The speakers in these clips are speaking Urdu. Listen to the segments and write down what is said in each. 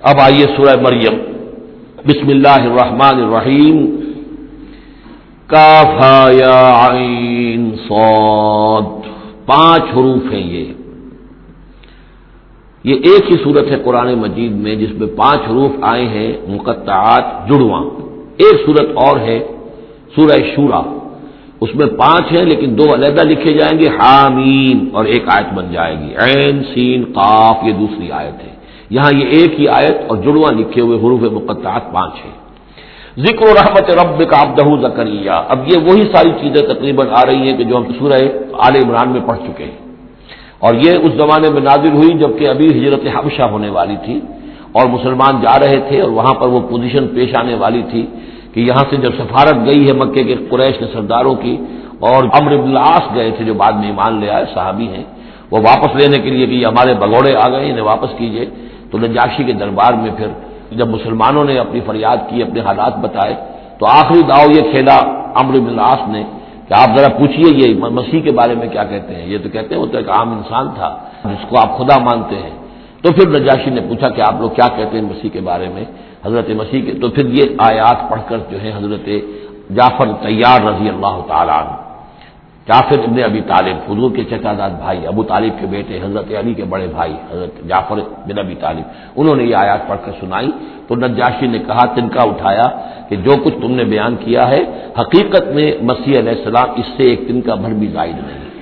اب آئیے سورہ مریم، بسم اللہ الرحمن الرحیم، کاف ہا یا عین صاد، 5 حروف ہیں یہ ایک ہی صورت ہے قرآن مجید میں جس میں 5 حروف آئے ہیں مقطعات جڑواں۔ ایک صورت اور ہے سورہ شورا، اس میں 5 ہیں لیکن 2 علیحدہ لکھے جائیں گے، حامیم، اور ایک آیت بن جائے گی، عین سین قاف، یہ دوسری آیت ہے۔ یہاں یہ ایک ہی آیت اور جڑواں لکھے ہوئے حروف مقطعات 5 ہیں۔ ذکر رحمت ربک عبدہ زکریا، اب یہ وہی ساری چیزیں تقریباً آ رہی ہیں کہ جو ہم سورہ آل عمران میں پڑھ چکے ہیں، اور یہ اس زمانے میں نازل ہوئی جبکہ ابھی ہجرت حبشہ ہونے والی تھی اور مسلمان جا رہے تھے، اور وہاں پر وہ پوزیشن پیش آنے والی تھی کہ یہاں سے جب سفارت گئی ہے مکے کے قریش کے سرداروں کی، اور عمرو بن العاص گئے تھے جو بعد میں ایمان لے آئے، صحابی ہیں، وہ واپس لینے کے لیے کہ یہ ہمارے بگوڑے آ گئے، انہیں واپس کیجیے، تو نجاشی کے دربار میں پھر جب مسلمانوں نے اپنی فریاد کی، اپنے حالات بتائے، تو آخری داؤ یہ کھیلا عمرو بن العاص نے کہ آپ ذرا پوچھیے یہ مسیح کے بارے میں کیا کہتے ہیں۔ یہ تو کہتے ہیں وہ تو ایک عام انسان تھا جس کو آپ خدا مانتے ہیں۔ تو پھر نجاشی نے پوچھا کہ آپ لوگ کیا کہتے ہیں مسیح کے بارے میں، حضرت مسیح کے، تو پھر یہ آیات پڑھ کر جو ہے حضرت جعفر طیار رضی اللہ تعالیٰ عنہ، جعفر ابن ابی طالب، حضور کے چچا داد بھائی، ابو طالب کے بیٹے، حضرت علی کے بڑے بھائی حضرت جعفر بن ابی طالب، انہوں نے یہ آیات پڑھ کر سنائی تو نجاشی نے کہا، تنکا اٹھایا کہ جو کچھ تم نے بیان کیا ہے حقیقت میں مسیح علیہ السلام اس سے ایک تنکا بھر بھی زائد نہیں ہے۔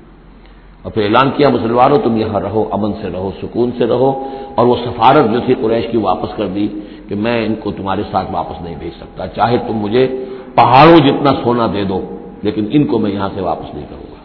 اور پھر اعلان کیا، مسلمانوں تم یہاں رہو، امن سے رہو، سکون سے رہو، اور وہ سفارت جو تھی قریش کی واپس کر دی کہ میں ان کو تمہارے ساتھ واپس نہیں بھیج سکتا، چاہے تم مجھے پہاڑوں جتنا سونا دے دو لیکن ان کو میں یہاں سے واپس نہیں کروں گا۔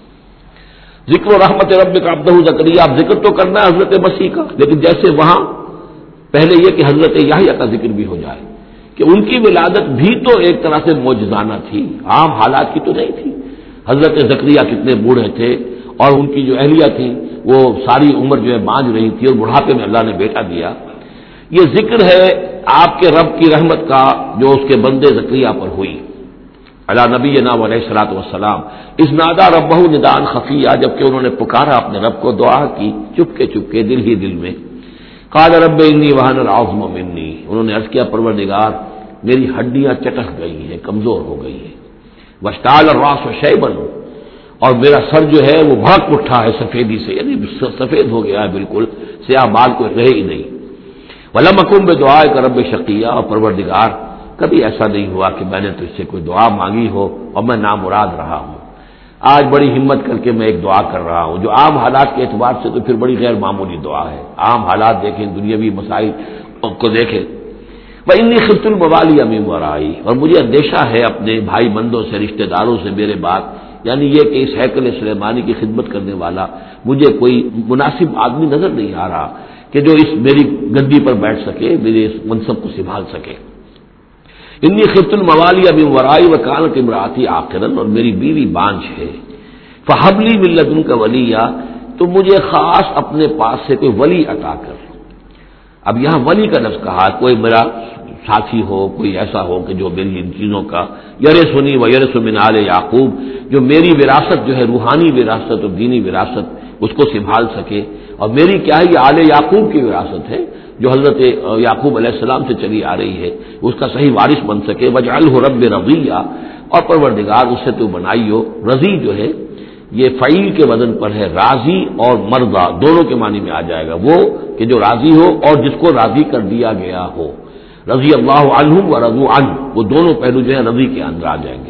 ذکر و رحمت ربک عبدہ زکریا، اب ذکر تو کرنا ہے حضرت مسیح کا، لیکن جیسے وہاں پہلے یہ کہ حضرت یحییٰ کا ذکر بھی ہو جائے کہ ان کی ولادت بھی تو ایک طرح سے معجزانہ تھی، عام حالات کی تو نہیں تھی۔ حضرت زکریا کتنے بوڑھے تھے اور ان کی جو اہلیہ تھی وہ ساری عمر جو ہے بانجھ رہی تھی اور بڑھاپے میں اللہ نے بیٹا دیا۔ یہ ذکر ہے آپ کے رب کی رحمت کا جو اس کے بندے زکریا پر ہوئی، علی نبینا علیہ الصلوۃ والسلام، اذ نادى ربہ نداء خفیا، جبکہ انہوں نے پکارا اپنے رب کو، دعا کی چپکے دل ہی دل میں، قال رب انی وہن العظم منی، انہوں نے عرض کیا پروردگار میری ہڈیاں چٹک گئی ہیں، کمزور ہو گئی ہیں، واشتعل الراس شیبا، اور میرا سر جو ہے وہ بھڑک اٹھا ہے سفیدی سے، یعنی سفید ہو گیا ہے بالکل، سیاہ بال کوئی رہے ہی نہیں، ولم اکن بدعائک رب شقیا، اور پروردگار کبھی ایسا نہیں ہوا کہ میں نے تجھ سے کوئی دعا مانگی ہو اور میں نامراد رہا ہوں۔ آج بڑی ہمت کر کے میں ایک دعا کر رہا ہوں جو عام حالات کے اعتبار سے تو پھر بڑی غیر معمولی دعا ہے، عام حالات دیکھیں، دنیاوی مسائل کو دیکھیں، وَإِنِّي خِفْتُ الْمَوَالِيَ مِن وَرَائِي، اور مجھے اندیشہ ہے اپنے بھائی بندوں سے، رشتہ داروں سے میرے بعد، یعنی یہ کہ اس ہیکل سلیمانی کی خدمت کرنے والا مجھے کوئی مناسب آدمی نظر نہیں آ رہا کہ جو اس میری گدی پر بیٹھ سکے، میرے اس منصب کو سنبھال سکے۔ انی خفت الموالی من ورائی وکانت امراتی عاقرا، اور میری بیوی بانجھ ہے، فہب لی من لدنک ولیا، تو مجھے خاص اپنے پاس سے کوئی ولی عطا کر۔ اب یہاں ولی کا لفظ کہا، کوئی میرا ساتھی ہو، کوئی ایسا ہو کہ جو میری ان چیزوں کا یرثنی ویرث من آل یعقوب، جو میری وراثت جو ہے روحانی وراثت اور دینی وراثت اس کو سنبھال سکے، اور میری کیا ہے یہ آل یعقوب کی وراثت ہے جو حضرت یعقوب علیہ السلام سے چلی آ رہی ہے، اس کا صحیح وارث بن سکے، وجعلہ رب رضیہ، اور پروردگار اس سے تو بنائی ہو، رضی جو ہے یہ فعیل کے وزن پر ہے، راضی اور مرضی دونوں کے معنی میں آ جائے گا، وہ کہ جو راضی ہو اور جس کو راضی کر دیا گیا ہو، رضی اللہ عنہم ورضوا عنہ، وہ دونوں پہلو جو ہے رضی کے اندر آ جائیں گے۔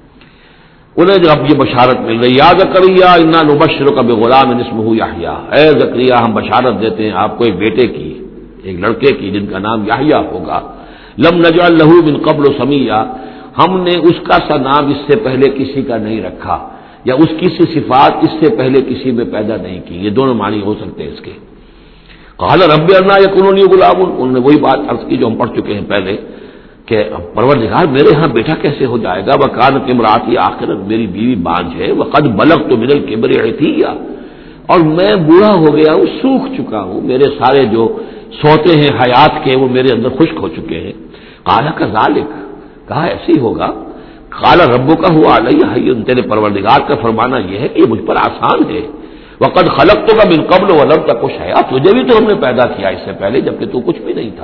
انہیں جب یہ بشارت مل رہی، یا زکریا انا نبشرک بغلام اسمہ یحییٰ، اے زکریا ہم بشارت دیتے ہیں آپ کو ایک بیٹے کی، ایک لڑکے کی جن کا نام یحییٰ ہوگا، لم نجعل لہ من قبل سمیہ، ہم نے اس کا سا نام اس سے پہلے کسی کا نہیں رکھا، یا اس کی سی صفات اس سے پہلے کسی میں پیدا نہیں کی، یہ دونوں معنی ہو سکتے ہیں اس کے۔ قال رب انا یکون لی غلام، انہوں نے وہی بات عرض کی جو ہم پڑھ چکے ہیں پہلے کہ پروردگار میرے ہاں بیٹا کیسے ہو جائے گا، وکانت امراتی عاقرا، میری بیوی بانجھ ہے، وقد بلغت من الکبر عتیہ، اور میں بوڑھا ہو گیا ہوں، سوکھ چکا ہوں، میرے سارے جو سوتے ہیں حیات کے وہ میرے اندر خشک ہو چکے ہیں۔ قال کذالک، کہا ایسے ہی ہوگا، قال ربک هو علی ہین، تیرے پروردگار کا فرمانا یہ ہے کہ یہ مجھ پر آسان ہے، وقد خلقتک من قبل ولم تک شیئا، تجھے بھی تو ہم نے پیدا کیا اس سے پہلے جبکہ تو کچھ بھی نہیں تھا۔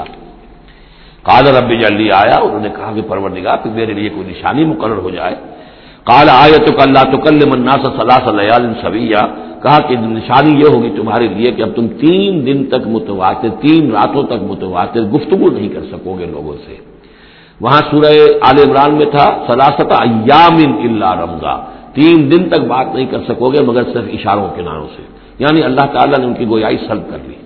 قال رب اجعل لی آیا، انہوں نے کہا کہ پروردگار کہ میرے لیے کوئی نشانی مقرر ہو جائے۔ قال آیتک الا تکلم الناس ثلاث لیال سویا، کہا کہ نشانی یہ ہوگی تمہارے لیے کہ اب تم 3 دن تک متواتر، 3 راتوں تک متواتر گفتگو نہیں کر سکو گے لوگوں سے۔ وہاں سورہ آل عمران میں تھا ثلاثۃ ایام الا رمزا، 3 دن تک بات نہیں کر سکو گے مگر صرف اشاروں کناروں سے، یعنی اللہ تعالیٰ نے ان کی گویائی سلب کر لی۔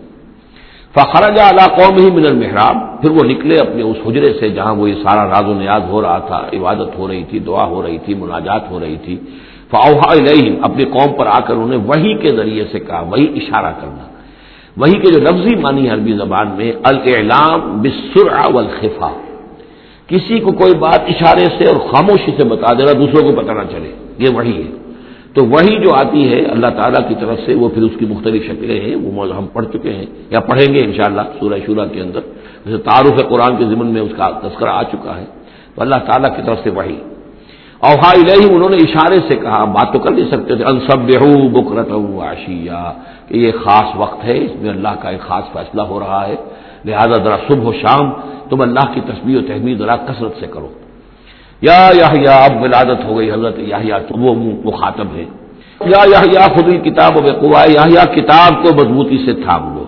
فخرج علی قومہ من المحراب، پھر وہ نکلے اپنے اس حجرے سے جہاں وہ یہ سارا راز و نیاز ہو رہا تھا، عبادت ہو رہی تھی، دعا ہو رہی تھی، مناجات ہو رہی تھی۔ فاوحی الیہم، اپنی قوم پر آ کر انہوں نے وحی کے ذریعے سے کہا، وہی اشارہ کرنا، وحی کے جو لفظی معنی ہے عربی زبان میں الاعلام بالسرعہ والخفا، کسی کو کوئی بات اشارے سے اور خاموشی سے بتا دینا دوسروں کو پتہ نہ چلے، یہ وحی ہے۔ تو وحی جو آتی ہے اللہ تعالیٰ کی طرف سے، وہ پھر اس کی مختلف شکلیں ہیں، وہ ہم پڑھ چکے ہیں یا پڑھیں گے انشاءاللہ سورہ شورا کے اندر، جیسے تعارف قرآن کے ضمن میں اس کا تذکرہ آ چکا ہے۔ تو اللہ تعالیٰ کی طرف سے وحی، اوحا الیہم، انہوں نے اشارے سے کہا، بات تو کر نہیں سکتے تھے، ان سبحوا بکرۃ وعشیا، کہ یہ خاص وقت ہے، اس میں اللہ کا ایک خاص فیصلہ ہو رہا ہے، لہذا ذرا صبح و شام تم اللہ کی تسبیح و تحمید ذرا کثرت سے کرو۔ یا یحییٰ، اب ولادت ہو گئی حضرت یحییٰ، تو وہ مخاطب ہے، یا یحییٰ خذ الکتاب بقوۃ، یحییٰ کتاب کو مضبوطی سے تھام لو۔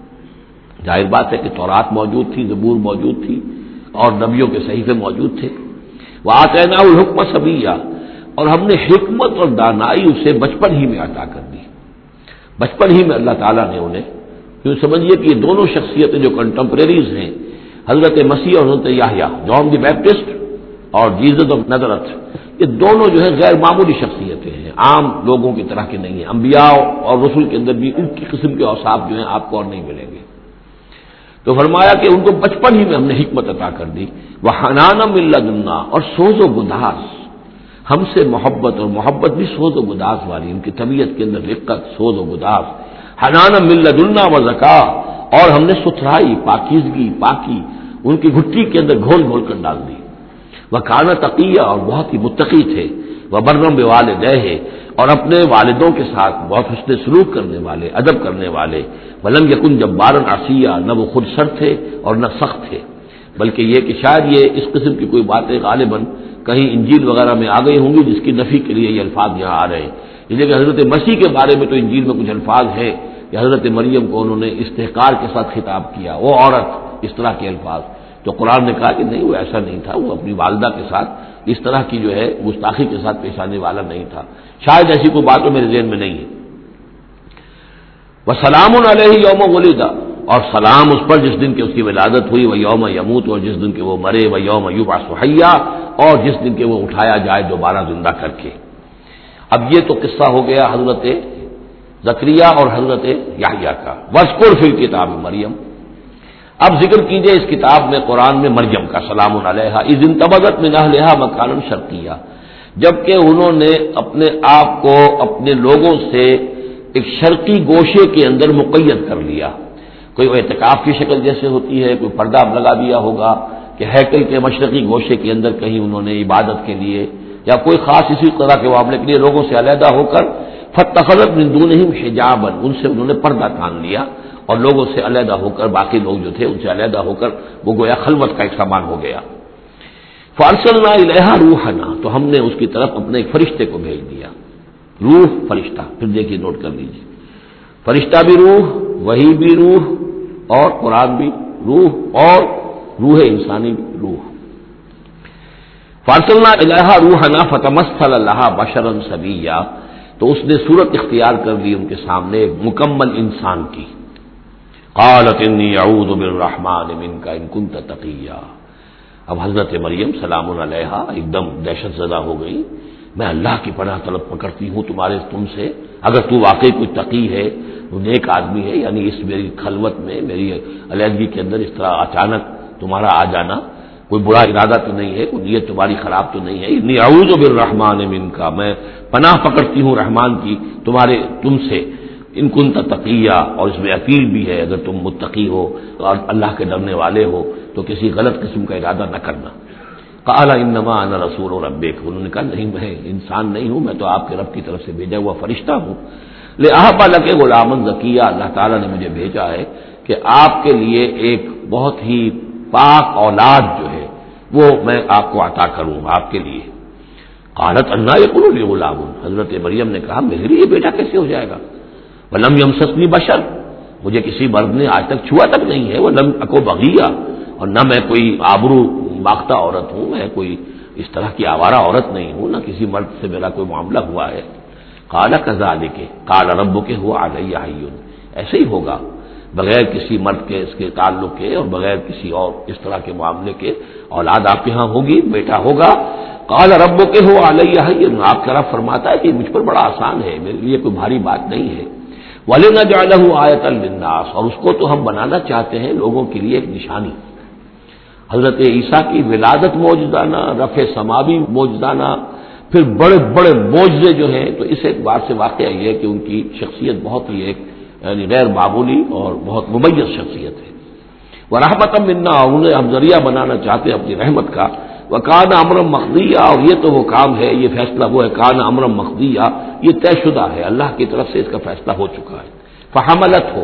ظاہر بات ہے کہ تورات موجود تھی، زبور موجود تھی، اور نبیوں کے صحیفے موجود تھے۔ وآتیناہ الحکم صبیا، اور ہم نے حکمت اور دانائی اسے بچپن ہی میں عطا کر دی، بچپن ہی میں اللہ تعالیٰ نے انہیں، کیوں سمجھیے کہ یہ دونوں شخصیتیں جو کنٹمپریریز ہیں، حضرت مسیح اور حضرت یحییٰ، جان دی بیپٹسٹ اور جیزس آف نظرت، یہ دونوں جو ہے غیر معمولی شخصیتیں ہیں، عام لوگوں کی طرح کی نہیں ہیں۔ انبیاء اور رسول کے اندر بھی ان کی قسم کے اوصاف جو ہیں آپ کو اور نہیں ملیں گے۔ تو فرمایا کہ ان کو بچپن ہی میں ہم نے حکمت عطا کر دی، وحنانا من لدنا، اور سوز و گداز، ہم سے محبت، اور محبت بھی سوز و گداز والی، ان کی طبیعت کے اندر رقت، سوز و گداز، حنانا من لدنا وزکا، اور ہم نے ستھرائی، پاکیزگی، پاکی ان کی گھٹی کے اندر گھول گھول کر ڈال دی۔ وکانا تقیہ، اور بہت ہی متقی تھے، وبرم بوالدیہ، اور اپنے والدوں کے ساتھ بہت حسن سلوک کرنے والے، ادب کرنے والے، ولم یکن جبارا عصیا، نہ وہ خود سر تھے اور نہ سخت تھے، بلکہ یہ کہ شاید یہ اس قسم کی کوئی باتیں غالباً کہیں انجیل وغیرہ میں آ گئی ہوں گی جس کی نفی کے لیے یہ الفاظ یہاں آ رہے ہیں، اس لیے کہ حضرت مسیح کے بارے میں تو انجیل میں کچھ الفاظ ہیں کہ حضرت مریم کو انہوں نے استحقار کے ساتھ خطاب کیا، وہ عورت، اس طرح کے الفاظ، تو قرآن نے کہا کہ نہیں، وہ ایسا نہیں تھا، وہ اپنی والدہ کے ساتھ اس طرح کی جو ہے گستاخی کے ساتھ پیش آنے والا نہیں تھا، شاید ایسی کوئی بات تو میرے ذہن میں نہیں ہے۔ وسلام علیہ یوم ولد، اور سلام اس پر جس دن کہ اس کی ولادت ہوئی، وہ یوم یموت، اور جس دن کہ وہ مرے، وہ یوم یبعث حیا، اور جس دن کہ وہ اٹھایا جائے دوبارہ زندہ کر کے۔ اب یہ تو قصہ ہو گیا حضرت زکریا اور حضرت یحییٰ کا۔ واذکر فی الکتاب مریم، اب ذکر کیجئے اس کتاب میں، قرآن میں، مریم کا، سلام علیہا، اذ انتبذت من اہلہا مکانا شرقیہ، جبکہ انہوں نے اپنے آپ کو اپنے لوگوں سے ایک شرقی گوشے کے اندر مقید کر لیا، کوئی اعتکاف کی شکل جیسے ہوتی ہے، کوئی پردہ لگا دیا ہوگا کہ ہیکل کے مشرقی گوشے کے اندر کہیں انہوں نے عبادت کے لیے یا کوئی خاص اسی طرح کے معاملے کے لیے لوگوں سے علیحدہ ہو کر، فاتخذت من دونہم حجابا، ان سے انہوں نے پردہ تان لیا، اور لوگوں سے علیحدہ ہو کر، باقی لوگ جو تھے ان سے علیحدہ ہو کر وہ گویا خلوت کا ایک سامان ہو گیا۔ فارسلنا الیہا روحنا، تو ہم نے اس کی طرف اپنے ایک فرشتے کو بھیج دیا، روح فرشتہ، پھر دیکھیے نوٹ کر لیجیے، فرشتہ بھی روح، وحی بھی روح، اور قرآن بھی روح، اور روح انسانی بھی روح۔ فارسلنا الیہا روحنا فتمثل لہا بشرا سویا، تو اس نے صورت اختیار کر لی ان کے سامنے ایک مکمل انسان کی۔ قالت انی اعوذ بالرحمن منک ان کنت تقیا، اب حضرت مریم سلام علیہا ایک دم دہشت زدہ ہو گئی، میں اللہ کی پناہ طلب پکڑتی ہوں تم سے، اگر تو واقعی کوئی تقی ہے، وہ نیک آدمی ہے، یعنی اس میری خلوت میں، میری علیحدگی کے اندر اس طرح اچانک تمہارا آ جانا کوئی برا ارادہ تو نہیں ہے، کوئی نیت تمہاری خراب تو نہیں ہے، انی اعوذ بالرحمن منک، میں پناہ پکڑتی ہوں رحمان کی تم سے، ان کنت تقیہ، اور اس میں اپیل بھی ہے اگر تم متقی ہو اور اللہ کے ڈرنے والے ہو تو کسی غلط قسم کا ارادہ نہ کرنا۔ قال انما انا رسول ربک، انہوں نے کہا نہیں، میں انسان نہیں ہوں، میں تو آپ کے رب کی طرف سے بھیجا ہوا فرشتہ ہوں، لأہب لک غلاما زکیہ، اللہ تعالیٰ نے مجھے بھیجا ہے کہ آپ کے لیے ایک بہت ہی پاک اولاد جو ہے وہ میں آپ کو عطا کروں آپ کے لیے۔ قالت انا یکون لی غلام، حضرت مریم نے کہا میرے لیے بیٹا کیسے ہو جائے گا؟ ولم یمسسنی بشر، مجھے کسی مرد نے آج تک چھوا تک نہیں ہے، ولم اکو بغیہ، اور نہ میں کوئی آبرو ماختہ عورت ہوں، میں کوئی اس طرح کی آوارہ عورت نہیں ہوں، نہ کسی مرد سے میرا کوئی معاملہ ہوا ہے۔ قال کذالک قال ربک هو علی حی، ایسے ہی ہوگا بغیر کسی مرد کے اس کے تعلق کے اور بغیر کسی اور اس طرح کے معاملے کے اولاد آپ کے ہاں ہوگی، بیٹا ہوگا۔ قال ربک هو علی حی، آپ کا رب فرماتا ہے کہ مجھ پر بڑا آسان ہے، میرے لیے کوئی بھاری بات نہیں ہے۔ وَلِنَجْعَلَهُ آیَةً لِلنَّاسِ، اور اس کو تو ہم بنانا چاہتے ہیں لوگوں کے لیے ایک نشانی۔ حضرت عیسیٰ کی ولادت معجزانہ، رفع سماوی معجزانہ، پھر بڑے بڑے معجزے جو ہیں، تو اس اعتبار سے واقعہ یہ ہے کہ ان کی شخصیت بہت ہی ایک یعنی غیر معمولی اور بہت ممیز شخصیت ہے۔ وَرَحْمَةً مِنَّا، انہیں ہم ذریعہ بنانا چاہتے ہیں اپنی رحمت کا۔ وَكَانَ أَمْرًا مَقْضِيًّا، اور یہ تو وہ کام ہے، یہ فیصلہ وہ ہے، کان امرا مقضیہ، یہ طے شدہ ہے، اللہ کی طرف سے اس کا فیصلہ ہو چکا ہے۔ فحملتہ،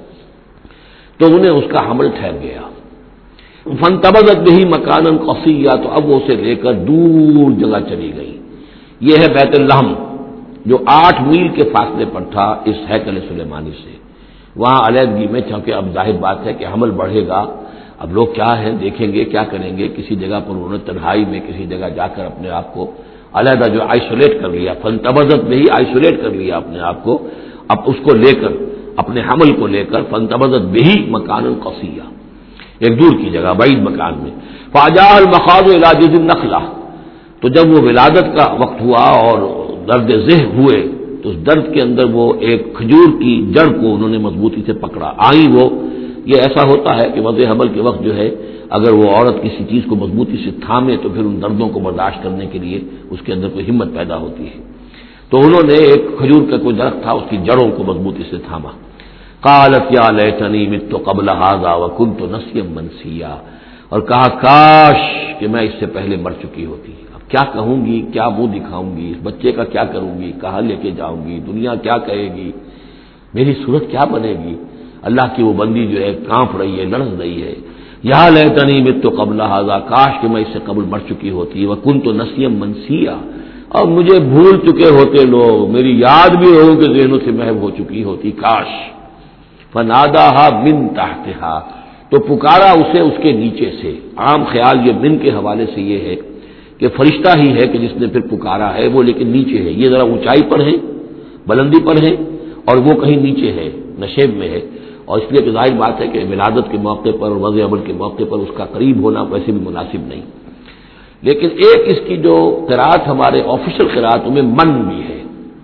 تو انہیں اس کا حمل ٹھہر گیا۔ فانتبذت بہ مکانا قصیا، تو اب وہ اسے لے کر دور جگہ چلی گئی۔ یہ ہے بیت اللحم جو 8 میل کے فاصلے پر تھا اس ہیکل سلیمانی سے، وہاں علیحدگی میں، چونکہ اب ظاہر بات ہے کہ حمل بڑھے گا، اب لوگ کیا ہے دیکھیں گے، کیا کریں گے، کسی جگہ پر انہوں نے تنہائی میں کسی جگہ جا کر اپنے آپ کو علیحدہ جو آئسولیٹ کر لیا، فانتبذت بہ، آئسولیٹ کر لیا اپنے آپ کو، اب اس کو لے کر اپنے حمل کو لے کر فانتبذت بہ مکانا قصیا، ایک دور کی جگہ بعید مکان میں۔ فاجاء المخاض الى جذع النخلہ، تو جب وہ ولادت کا وقت ہوا اور درد ذہ ہوئے تو اس درد کے اندر وہ ایک کھجور کی جڑ کو انہوں نے مضبوطی سے پکڑا، آئی وہ، یہ ایسا ہوتا ہے کہ وضع حمل کے وقت جو ہے اگر وہ عورت کسی چیز کو مضبوطی سے تھامے تو پھر ان دردوں کو برداشت کرنے کے لیے اس کے اندر کوئی ہمت پیدا ہوتی ہے، تو انہوں نے ایک کھجور کا کوئی درخت تھا اس کی جڑوں کو مضبوطی سے تھاما۔ قالت یا لیتنی مت قبل هذا وكنت نسیا منسیا، اور کہا کاش کہ میں اس سے پہلے مر چکی ہوتی، اب کیا کہوں گی، کیا منہ دکھاؤں گی، اس بچے کا کیا کروں گی، کہاں لے کے جاؤں گی، دنیا کیا کہے گی، میری صورت کیا بنے گی۔ اللہ کی وہ بندی جو ہے کانپ رہی ہے، لرز رہی ہے، یا لیتنی مت قبل هذا، کاش کہ میں اس سے قبل مر چکی ہوتی، وكنت نسیا منسیا، اور مجھے بھول چکے ہوتے لوگ، میری یاد بھی ہو کہ ذہنوں سے محو ہو چکی ہوتی، کاش۔ فناداها من تحتها، تو پکارا اسے اس کے نیچے سے۔ عام خیال یہ من کے حوالے سے یہ ہے کہ فرشتہ ہی ہے کہ جس نے پھر پکارا ہے وہ، لیکن نیچے ہے، یہ ذرا اونچائی پر ہے، بلندی پر ہے، اور وہ کہیں نیچے ہے، نشیب میں ہے، اور اس لیے کہ ظاہر بات ہے کہ ولادت کے موقع پر اور وضع عمل کے موقع پر اس کا قریب ہونا ویسے بھی مناسب نہیں۔ لیکن ایک اس کی جو قرات ہمارے آفیشل قراتوں میں من بھی ہے،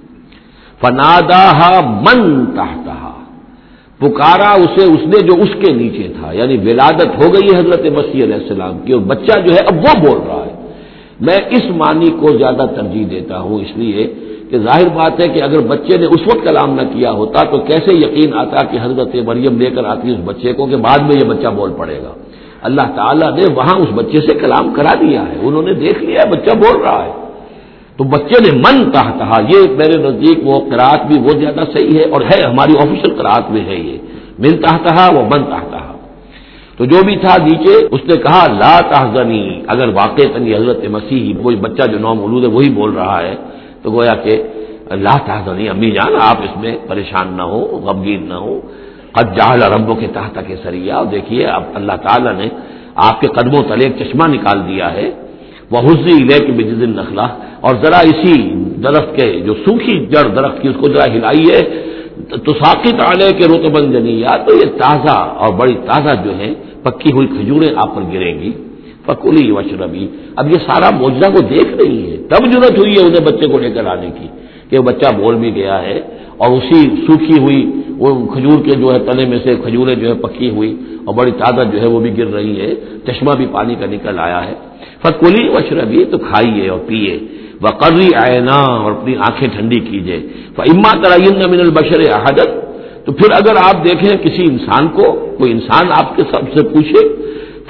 فناداها من تحتها، پکارا اسے اس نے جو اس کے نیچے تھا، یعنی ولادت ہو گئی ہے حضرت مسیح علیہ السلام کی، اور بچہ جو ہے اب وہ بول رہا ہے۔ میں اس معنی کو زیادہ ترجیح دیتا ہوں، اس لیے کہ ظاہر بات ہے کہ اگر بچے نے اس وقت کلام نہ کیا ہوتا تو کیسے یقین آتا کہ حضرت مریم لے کر آتی اس بچے کو کہ بعد میں یہ بچہ بول پڑے گا۔ اللہ تعالیٰ نے وہاں اس بچے سے کلام کرا دیا ہے، انہوں نے دیکھ لیا بچہ بول رہا ہے، تو بچے نے من تحتہا، یہ میرے نزدیک وہ قرات بھی وہ زیادہ صحیح ہے، اور ہے ہماری آفیشل قرات میں ہے یہ من تحتہا و من تحتہا۔ تو جو بھی تھا نیچے، اس نے کہا لا تحزنی، اگر واقعتاً یہ حضرت مسیح وہی بچہ جو نو مولود ہے وہی بول رہا ہے تو گویا کہ لا تحزنی، امی جان آپ اس میں پریشان نہ ہو، غمگین نہ ہو، قد جعل ربک تحتک سریا، اور دیکھیے اب اللہ تعالیٰ نے آپ کے قدموں تلے ایک چشمہ نکال دیا ہے، وَهُزِّي إِلَيْكِ بِجِذْعِ النَّخْلَةِ، اور ذرا اسی درخت کے جو سوکھی جڑ درخت کی اس کو ذرا ہلائیے، تساقط علیک رطبا جنیا، تو یہ تازہ اور بڑی تازہ جو ہے پکی ہوئی کھجوریں آپ پر گریں گی، فکلی واشربی۔ اب یہ سارا معجزہ وہ دیکھ رہی ہے، تب ضرورت ہوئی ہے انہیں بچے کو لے کر آنے کی کہ وہ بچہ بول بھی گیا ہے، اور اسی سوکھی ہوئی وہ کھجور کے جو ہے تنے میں سے کھجوریں جو ہے پکی ہوئی اور بڑی تازہ جو ہے وہ بھی گر رہی ہے، چشمہ بھی پانی کا نکل آیا ہے۔ فکلی واشربی، تو کھائیے اور پیئے، وقری عینا، اور اپنی آنکھیں ٹھنڈی کیجیے، فاما ترین من البشر احدا، تو پھر اگر آپ دیکھیں کسی انسان کو، کوئی انسان آپ کے سب سے پوچھے،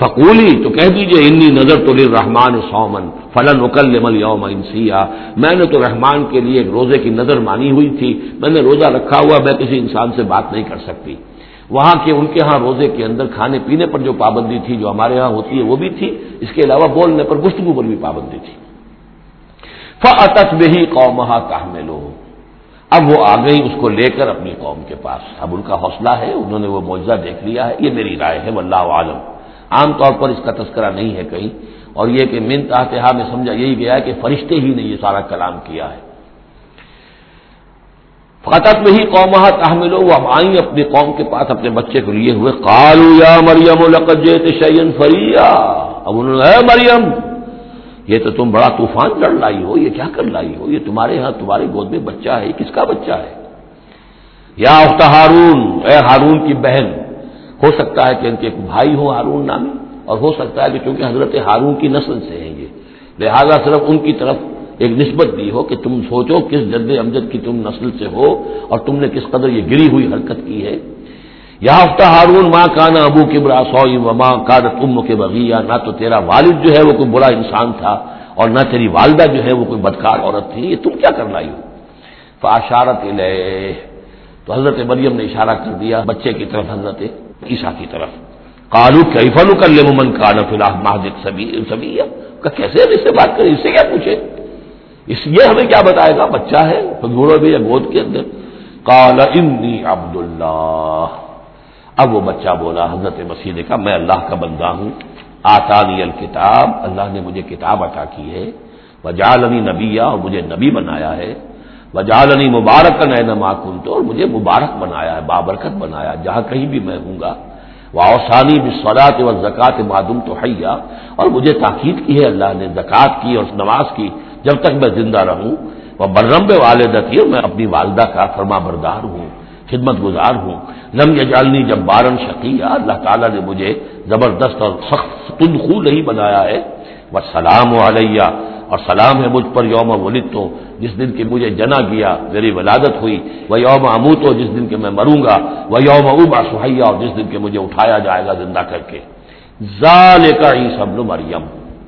فقولی تو کہہ دیجئے انی نذرت للرحمن صوما فلن اکلم اليوم انسیا، میں نے تو رحمان کے لیے ایک روزے کی نذر مانی ہوئی تھی، میں نے روزہ رکھا ہوا، میں کسی انسان سے بات نہیں کر سکتی۔ وہاں کے ان کے ہاں روزے کے اندر کھانے پینے پر جو پابندی تھی جو ہمارے ہاں ہوتی ہے وہ بھی تھی، اس کے علاوہ بولنے پر گفتگو پر بھی پابندی تھی۔ فأتت به قومها تحملہ، اب وہ آ گئی اس کو لے کر اپنی قوم کے پاس۔ اب ان کا حوصلہ ہے، انہوں نے وہ معجزہ دیکھ لیا ہے، یہ میری رائے ہے، واللہ عالم۔ عام طور پر اس کا تذکرہ نہیں ہے کہیں، اور یہ کہ من تحتہا میں سمجھا یہی گیا ہے کہ فرشتے ہی نے یہ سارا کلام کیا ہے۔ فاتت میں ہی قومها تحملہ، وہ اب آئیں اپنی قوم کے پاس اپنے بچے کو لیے ہوئے۔ قالوا یا مریم لقد جئت شیئا فریا، اب انہوں نے اے مریم یہ تو تم بڑا طوفان لڑ لائی ہو، یہ کیا کر لائی ہو، یہ تمہارے ہاں تمہارے گود میں بچہ ہے، کس کا بچہ ہے؟ یا اخت ہارون، اے ہارون کی بہن، ہو سکتا ہے کہ ان کے ایک بھائی ہو ہارون نامی، اور ہو سکتا ہے کہ چونکہ حضرت ہارون کی نسل سے ہیں یہ، لہذا صرف ان کی طرف ایک نسبت دی ہو کہ تم سوچو کس جد امجد کی تم نسل سے ہو اور تم نے کس قدر یہ گری ہوئی حرکت کی ہے۔ یا اخت ہارون ما کان ابوک امرأ سوء وما کانت امک بغیہ، نہ تو تیرا والد جو ہے وہ کوئی برا انسان تھا اور نہ تیری والدہ جو ہے وہ کوئی بدکار عورت تھی، یہ تم کیا کر لائی ہو؟ فاشارت الیہ، تو حضرت مریم نے اشارہ کر دیا بچے کی طرف، حضرت عیسیٰ کی طرف۔ قالوا کیف نکلم من کان فی المہد صبیا، کہ کیسے ہم اس سے بات کریں، اس سے کیا پوچھیں، اس یہ ہمیں کیا بتائے گا، بچہ ہے گھوڑے میں یا گود کے اندر۔ قال انی عبد اللہ، اب وہ بچہ بولا، حضرت مسیح نے کہا میں اللہ کا بندہ ہوں، آتانی الکتاب، اللہ نے مجھے کتاب عطا کی ہے، وجعلنی نبیا، اور مجھے نبی بنایا ہے، وجعلنی مبارکا اینما کنت، اور مجھے مبارک بنایا ہے، بابرکت بنایا جہاں کہیں بھی میں ہوں گا، واوصانی بالصلاۃ والزکاۃ ما دمت حیا، اور مجھے تاکید کی ہے اللہ نے زکوٰۃ کی اور نماز کی جب تک میں زندہ رہوں، وبرم بوالدتی، اور میں اپنی والدہ کا فرما بردار ہوں، خدمت گزار ہوں، لم یجعلنی جبارا شقیا، اللہ تعالیٰ نے مجھے زبردست اور سخت تندخو نہیں بنایا ہے، والسلام علیہ، اور سلام ہے مجھ پر یوم ولدت، جس دن کہ مجھے جنا گیا، میری ولادت ہوئی، و یوم اموت، جس دن کہ میں مروں گا، و یوم ابعث حیا، اور جس دن کہ مجھے اٹھایا جائے گا زندہ کر کے۔ ذالک عیسی ابن مریم،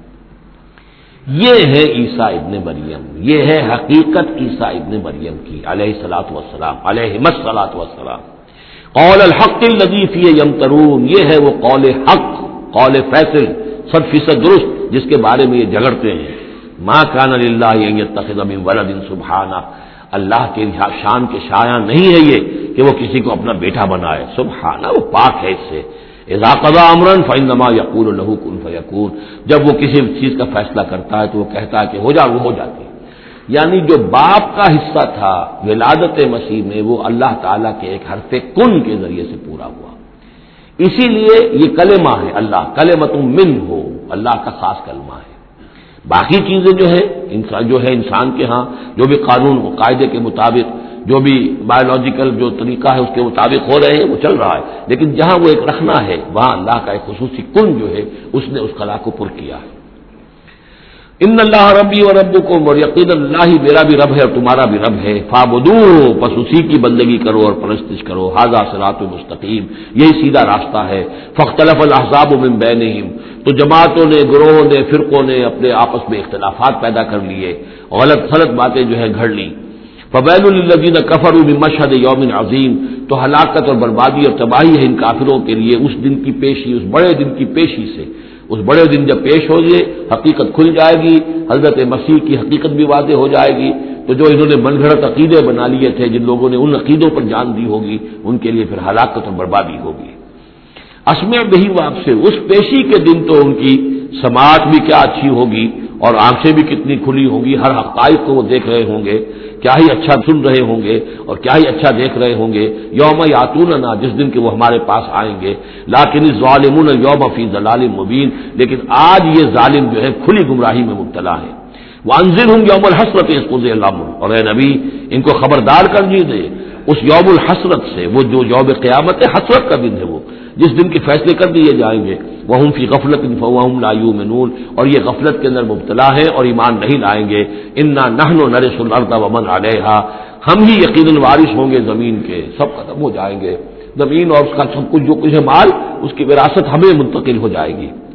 یہ ہے عیسیٰ ابن مریم، یہ ہے حقیقت عیسیٰ ابن مریم کی علیہ الصلوۃ والسلام، علیہم الصلوۃ والسلام۔ قول الحق الذی فیہ یمترون، یہ ہے وہ قول حق، قول فیصل 100% درست جس کے بارے میں یہ جھگڑتے ہیں۔ ما کان للہ ان یتخذ من ولد سبحانہ، اللہ کے شان کے شایع نہیں ہے یہ کہ وہ کسی کو اپنا بیٹا بنائے، سبحانہ، وہ پاک ہے اس سے۔ اذا قضى امرا فانما يقول له كن فيكون، جب وہ کسی چیز کا فیصلہ کرتا ہے تو وہ کہتا ہے کہ ہو جا، وہ ہو جاتی ہے۔ یعنی جو باپ کا حصہ تھا ولادت مسیح میں وہ اللہ تعالیٰ کے ایک حرف کن کے ذریعے سے پورا ہوا، اسی لیے یہ کلمہ ہے، اللہ کلمۃ منہ ہو، اللہ کا خاص کلمہ ہے۔ باقی چیزیں جو ہے انسان کے ہاں جو بھی قانون و قاعدے کے مطابق، جو بھی بایولوجیکل جو طریقہ ہے اس کے مطابق ہو رہے ہیں وہ چل رہا ہے، لیکن جہاں وہ ایک رکھنا ہے وہاں اللہ کا ایک خصوصی کن جو ہے اس نے اس خلا کو پر کیا ہے۔ ان اللہ ربی و ربکم، اور یقین اللہ ہی میرا بھی رب ہے اور تمہارا بھی رب ہے، فاعبدوہ، پس اسی کی بندگی کرو اور پرستش کرو، ھذا صراط مستقیم، یہی سیدھا راستہ ہے۔ فاختلف الاحزاب من بینہم، تو جماعتوں نے، گروہوں نے، فرقوں نے اپنے آپس میں اختلافات پیدا کر لیے، غلط باتیں جو ہے گھڑ لی۔ فویل للذین کفروا من مشہد یوم عظیم، تو ہلاکت اور بربادی اور تباہی ہے ان کافروں کے لیے اس دن کی پیشی، اس بڑے دن کی پیشی سے۔ اس بڑے دن جب پیش ہو گئے، حقیقت کھل جائے گی، حضرت مسیح کی حقیقت بھی واضح ہو جائے گی، تو جو انہوں نے من گھڑت عقیدے بنا لیے تھے، جن لوگوں نے ان عقیدوں پر جان دی ہوگی، ان کے لیے پھر ہلاکت اور بربادی ہوگی۔ اسمع بہی، وہ آپ سے اس پیشی کے دن تو ان کی سماعت بھی کیا اچھی ہوگی اور آنکھیں بھی کتنی کھلی ہوں گی، ہر حقائق کو وہ دیکھ رہے ہوں گے، کیا ہی اچھا سن رہے ہوں گے اور کیا ہی اچھا دیکھ رہے ہوں گے۔ یوم یاتوننا، جس دن کہ وہ ہمارے پاس آئیں گے، لیکن الظالمون یوم فی ضلال مبین، لیکن آج یہ ظالم جو ہے کھلی گمراہی میں مبتلا ہے۔ وانذرہم یوم الحسرۃ اذ قضی الامر، اور اے نبی ان کو خبردار کر دیجیے اس یوم الحسرت سے، وہ جو یوم قیامت ہے، حسرت کا دن ہے وہ، جس دن کے فیصلے کر دیے جائیں گے۔ وہم فی غفلۃ فہم لا یؤمنون، اور یہ غفلت کے اندر مبتلا ہے اور ایمان نہیں لائیں گے۔ انا نحن نرث الارض ومن علیہا، ہم ہی یقیناً وارث ہوں گے زمین کے، سب ختم ہو جائیں گے، زمین اور اس کا سب کچھ جو کچھ ہے مال، اس کی وراثت ہمیں منتقل ہو جائے گی۔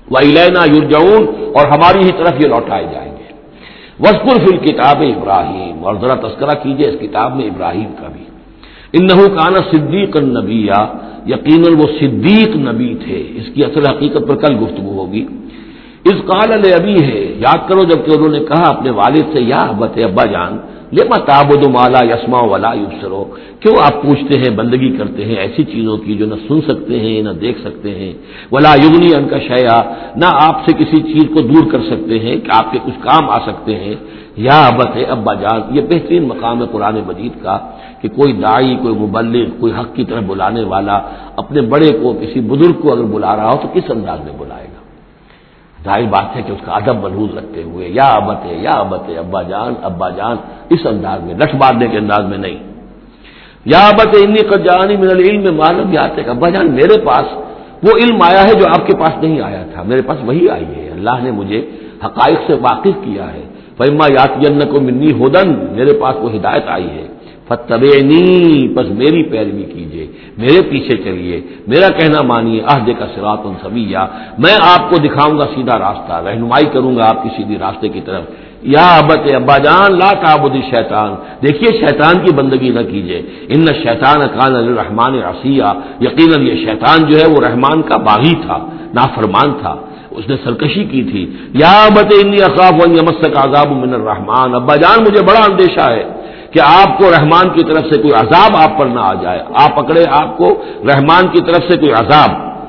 وَإِلَيْنَا يُرْجَعُونَ، اور ہماری ہی طرف یہ لوٹائے جائیں گے۔ وَاذْكُرْ فِي الْكِتَابِ ابراہیم، اور ذرا تذکرہ کیجئے اس کتاب میں ابراہیم کا بھی۔ انه کان صدیقا نبیا، یقیناً وہ صدیق نبی تھے، اس کی اصل حقیقت پر کل گفتگو ہوگی۔ اذ قال لابیہ، یاد کرو جب کہ انہوں نے کہا اپنے والد سے، یا ابت، ابا جان، لما تعبد ما لا يسمع ولا يبصر، کیوں آپ پوچھتے ہیں، بندگی کرتے ہیں ایسی چیزوں کی جو نہ سن سکتے ہیں نہ دیکھ سکتے ہیں، ولا یغنی عنک شیئا، نہ آپ سے کسی چیز کو دور کر سکتے ہیں کہ آپ کے کچھ کام آ سکتے ہیں۔ یا ابت، ابا جان، یہ بہترین مقام ہے قرآن مجید کا کہ کوئی داعی، کوئی مبلغ، کوئی حق کی طرف بلانے والا اپنے بڑے کو، کسی بزرگ کو اگر بلا رہا ہو تو کس انداز میں بلائے گا؟ ظاہر بات ہے کہ اس کا ادب ملحوظ رکھتے ہوئے، یا ابت، ابا جان، اس انداز میں، لٹ مارنے کے انداز میں نہیں۔ یا ابت انی قد جاءنی من العلم ما لم یاتک، ابا جان میرے پاس وہ علم آیا ہے جو آپ کے پاس نہیں آیا تھا، میرے پاس وہی آئی ہے، اللہ نے مجھے حقائق سے واقف کیا ہے۔ فإما یأتینکم منی ھدی، میرے پاس وہ ہدایت آئی ہے، فاتبعنی، پس میری پیروی کیجیے، میرے پیچھے چلیے، میرا کہنا مانیے، اہدک صراطا سویا، میں آپ کو دکھاؤں گا سیدھا راستہ، رہنمائی کروں گا آپ کی سیدھی راستے کی طرف۔ یا ابت، ابا جان، لا تعبد الشیطان، دیکھیے شیطان کی بندگی نہ کیجیے، ان الشیطان کان للرحمن عصیا، یقیناً یہ شیطان جو ہے وہ رحمان کا باغی تھا، نافرمان تھا، اس نے سرکشی کی تھی۔ یا ابت انی اخاف ان یمسک عذاب من الرحمن، ابا جان مجھے بڑا اندیشہ ہے کہ آپ کو رحمان کی طرف سے کوئی عذاب آپ پر نہ آ جائے، آپ پکڑے آپ کو رحمان کی طرف سے کوئی عذاب،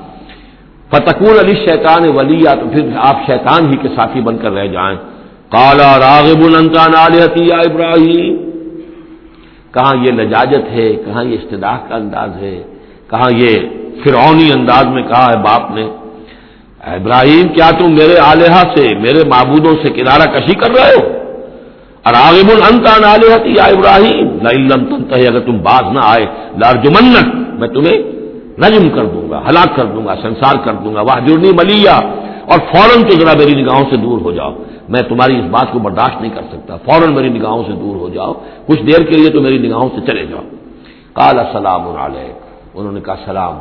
فتکون للشیطان ولیا، تو پھر آپ شیطان ہی کے ساتھی بن کر رہ جائیں۔ قال راغب انت عن آلہتی یا ابراہیم، کہاں یہ لجاجت ہے، کہاں یہ استدعاء کا انداز ہے، کہاں یہ فرعونی انداز میں کہا ہے باپ نے، ابراہیم کیا تم میرے آلہہ سے، میرے معبودوں سے کنارہ کشی کر رہے ہو؟ اراغب انت عن آلہتی یا ابراہیم لئن لم تنتہی، اگر تم باز نہ آئے لارجمنک، میں تمہیں رجم کر دوں گا، ہلاک کر دوں گا، سنسار کر دوں گا، واہجرنی ملیا، اور فوراً تو ذرا میری نگاہوں سے دور ہو جاؤ، میں تمہاری اس بات کو برداشت نہیں کر سکتا، فوراً میری نگاہوں سے دور ہو جاؤ، کچھ دیر کے لیے تو میری نگاہوں سے چلے جاؤ۔ قال سلام علیک، انہوں نے کہا سلام،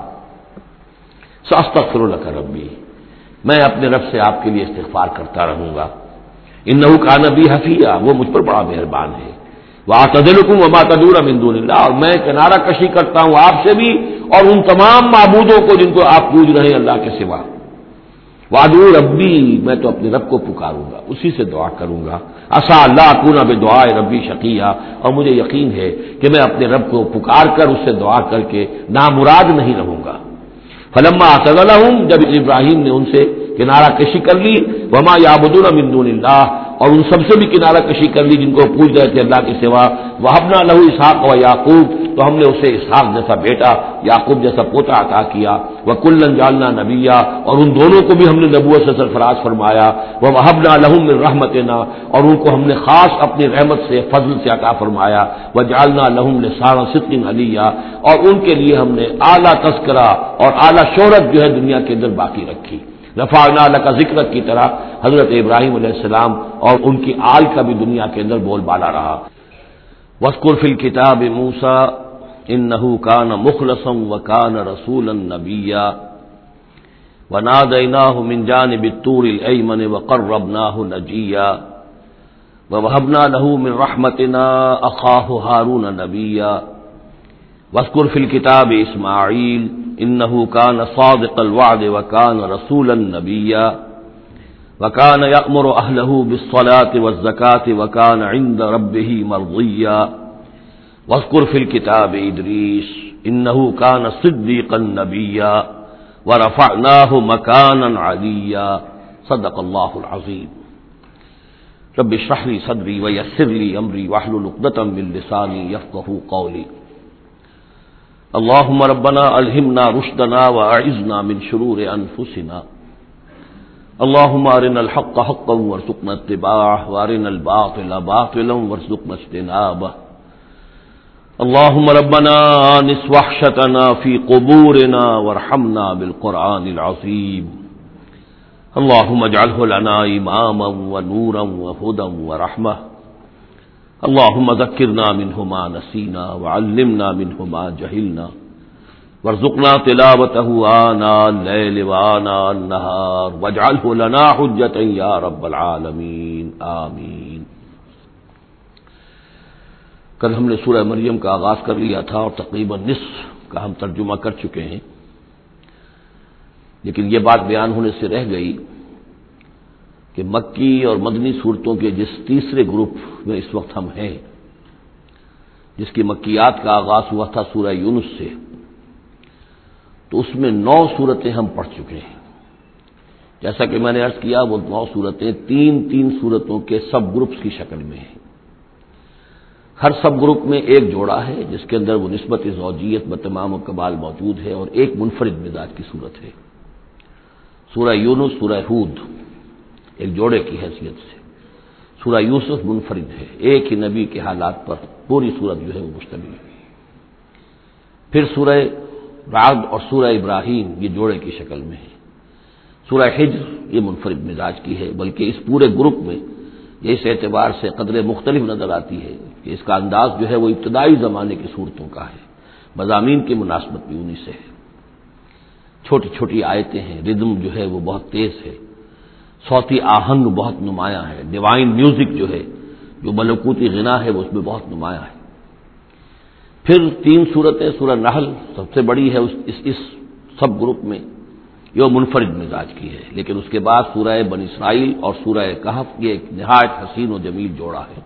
ساستغفر لک ربی، میں اپنے رب سے آپ کے لیے استغفار کرتا رہوں گا، انہ کان بی حفیظ، وہ مجھ پر بڑا مہربان ہے، واعتزلکم وما تدعون من دون اللہ، اور میں کنارہ کشی کرتا ہوں آپ سے بھی اور ان تمام معبودوں کو جن کو آپ پوج رہے ہیں اللہ کے سوا، وادعو ربی، میں تو اپنے رب کو پکاروں گا، اسی سے دعا کروں گا، عسیٰ اللہ اکون بدعاء ربی شقیہ، اور مجھے یقین ہے کہ میں اپنے رب کو پکار کر اس سے دعا کر کے نامراد نہیں رہوں گا۔ فلما اعتزلہم، جب ابراہیم نے ان سے کنارہ کشی کر لی، وما یعبدون من دون اللہ، اور ان سب سے بھی کنارہ کشی کر لی جن کو پوج رہے تھے اللہ کے سوا، وہبنا لہ اسحاق و یعقوب، تو ہم نے اسے اسحاق جیسا بیٹا، یعقوب جیسا پوتا عطا کیا، وکلا جعلنا نبیا، اور ان دونوں کو بھی ہم نے نبوت سے سرفراز فرمایا، ووہبنا لہم من رحمتنا، اور ان کو ہم نے خاص اپنی رحمت سے، فضل سے عطا فرمایا، وجعلنا لہم لسان صدق علیا، اور ان کے لیے ہم نے اعلیٰ تذکرہ اور اعلیٰ شہرت جو ہے دنیا کے اندر باقی رکھی۔ رفعنا لک ذکرک کی طرح حضرت ابراہیم علیہ السلام اور ان کی آل کا بھی دنیا کے اندر بول بالا رہا۔ واذکر فی الکتاب موسیٰ انہ کان مخلصا وکان رسولا نبیا ونادیناہ من جانب الطور الایمن وقربناہ نجیا ووہبنا لہ من رحمتنا اخاہ ہارون نبیا واذکر فی الکتاب اسماعیل انہ کان صادق الوعد وکان رسولا نبیا وکان یأمر اہلہ بالصلاۃ والزکاۃ وکان عند ربہ مرضیا واذکر فی الکتاب ادریس انہ کان صدیقا نبیا ورفعناہ مکانا علیا صدق اللہ العظیم۔ رب اشرح لی صدری ویسر لی امری واحلل عقدۃ من لسانی یفقہوا قولی۔ اللهم ربنا ألهمنا رشدنا وأعذنا من شرور أنفسنا اللهم أرنا الحق حقا وارزقنا اتباعه وأرنا الباطل باطلا وارزقنا اجتنابه اللهم ربنا آنس وحشتنا في قبورنا وارحمنا بالقرآن العظيم اللهم اجعله لنا إماما ونورا وهدى ورحمة اللهم ذكرنا منه ما نسينا وعلمنا منه ما جهلنا وارزقنا تلاوته آناء اللیل وآناء النہار واجعلہ لنا حجۃ یا رب العالمین آمین۔ کل ہم نے سورہ مریم کا آغاز کر لیا تھا اور تقریباً نصف کا ہم ترجمہ کر چکے ہیں، لیکن یہ بات بیان ہونے سے رہ گئی کہ مکی اور مدنی صورتوں کے جس تیسرے گروپ میں اس وقت ہم ہیں، جس کی مکیات کا آغاز ہوا تھا سورہ یونس سے، تو اس میں 9 صورتیں ہم پڑھ چکے ہیں۔ جیسا کہ میں نے عرض کیا، وہ 9 صورتیں 3 صورتوں کے سب گروپس کی شکل میں ہیں۔ ہر سب گروپ میں ایک جوڑا ہے جس کے اندر وہ نسبت زوجیت بتمام و کمال موجود ہے، اور ایک منفرد مزاج کی صورت ہے۔ سورہ یونس، سورہ ہود ایک جوڑے کی حیثیت سے، سورہ یوسف منفرد ہے، ایک ہی نبی کے حالات پر پوری صورت جو ہے وہ مشتمل ہے۔ پھر سورہ رعد اور سورہ ابراہیم یہ جوڑے کی شکل میں ہے۔ سورہ حجر یہ منفرد مزاج کی ہے، بلکہ اس پورے گروپ میں یہ اس اعتبار سے قدرے مختلف نظر آتی ہے کہ اس کا انداز جو ہے وہ ابتدائی زمانے کی صورتوں کا ہے، مضامین کی مناسبت بھی انہی سے ہے۔ چھوٹی چھوٹی آیتیں ہیں، ردم جو ہے وہ بہت تیز ہے، صوتی آہنگ بہت نمایاں ہے، ڈیوائن میوزک جو ہے، جو ملکوتی غنا ہے وہ اس میں بہت نمایاں ہے۔ پھر 3 صورتیں، سورہ نحل سب سے بڑی ہے اس سب گروپ میں، یہ منفرد مزاج کی ہے، لیکن اس کے بعد سورہ بنی اسرائیل اور سورہ کہف یہ ایک نہایت حسین و جمیل جوڑا ہے۔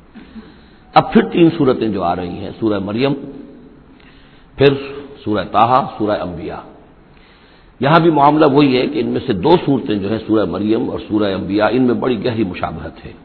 اب پھر 3 صورتیں جو آ رہی ہیں، سورہ مریم، پھر سورہ طٰہٰ، سورہ انبیاء۔ یہاں بھی معاملہ وہی ہے کہ ان میں سے 2 صورتیں جو ہیں سورہ مریم اور سورہ انبیاء، ان میں بڑی گہری مشابہت ہے،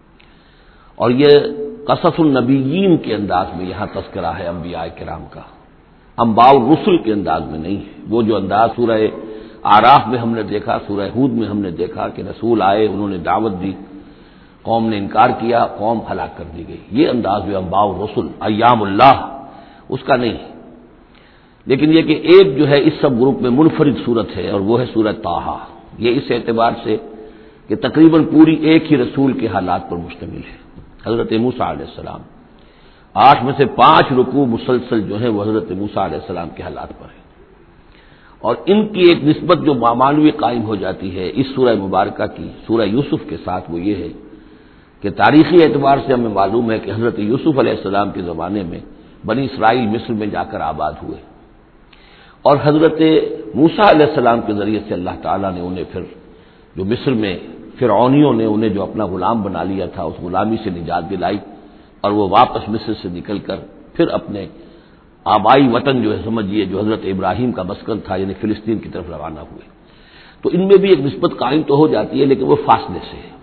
اور یہ قصص النبیین کے انداز میں یہاں تذکرہ ہے انبیاء کرام کا، انباء الرسل کے انداز میں نہیں ہے۔ وہ جو انداز سورہ اعراف میں ہم نے دیکھا، سورہ ہود میں ہم نے دیکھا کہ رسول آئے، انہوں نے دعوت دی، قوم نے انکار کیا، قوم ہلاک کر دی گئی، یہ انداز جو انباء الرسل ایام اللہ اس کا نہیں ہے۔ لیکن یہ کہ ایک جو ہے اس سب گروپ میں منفرد صورت ہے، اور وہ ہے سورہ طٰہٰ۔ یہ اس اعتبار سے کہ تقریباً پوری ایک ہی رسول کے حالات پر مشتمل ہے، حضرت موسیٰ علیہ السلام۔ 8 میں سے 5 رکوع مسلسل جو ہیں وہ حضرت موسیٰ علیہ السلام کے حالات پر ہے، اور ان کی ایک نسبت جو معنوی قائم ہو جاتی ہے اس سورہ مبارکہ کی سورہ یوسف کے ساتھ، وہ یہ ہے کہ تاریخی اعتبار سے ہمیں معلوم ہے کہ حضرت یوسف علیہ السلام کے زمانے میں بنی اسرائیل مصر میں جا کر آباد ہوئے، اور حضرت موسیٰ علیہ السلام کے ذریعے سے اللہ تعالیٰ نے انہیں پھر جو مصر میں فرعونیوں نے انہیں جو اپنا غلام بنا لیا تھا، اس غلامی سے نجات دلائی، اور وہ واپس مصر سے نکل کر پھر اپنے آبائی وطن جو ہے سمجھیے جو حضرت ابراہیم کا مسکن تھا یعنی فلسطین کی طرف روانہ ہوئے۔ تو ان میں بھی ایک نسبت قائم تو ہو جاتی ہے، لیکن وہ فاصلے سے ہے۔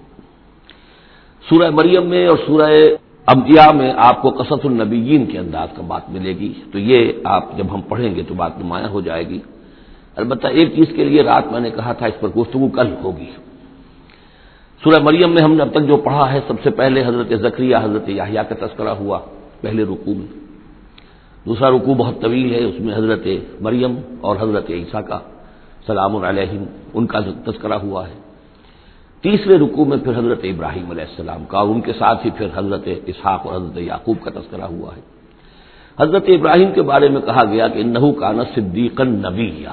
سورہ مریم میں اور سورہ انبیاء میں آپ کو قصص النبیین کے انداز کا بات ملے گی، تو یہ آپ جب ہم پڑھیں گے تو بات نمایاں ہو جائے گی۔ البتہ ایک چیز کے لیے رات میں نے کہا تھا اس پر گفتگو کل ہوگی۔ سورہ مریم میں ہم نے اب تک جو پڑھا ہے، سب سے پہلے حضرت زکریا حضرت یحییٰ کا تذکرہ ہوا پہلے رکوع میں۔ دوسرا رکوع بہت طویل ہے، اس میں حضرت مریم اور حضرت عیسیٰ کا سلام علیہم ان کا تذکرہ ہوا ہے۔ تیسرے رکوع میں پھر حضرت ابراہیم علیہ السلام کا، اور ان کے ساتھ ہی پھر حضرت اسحاق اور حضرت یعقوب کا تذکرہ ہوا ہے۔ حضرت ابراہیم کے بارے میں کہا گیا کہ انہ کان صدیقا نبیّا۔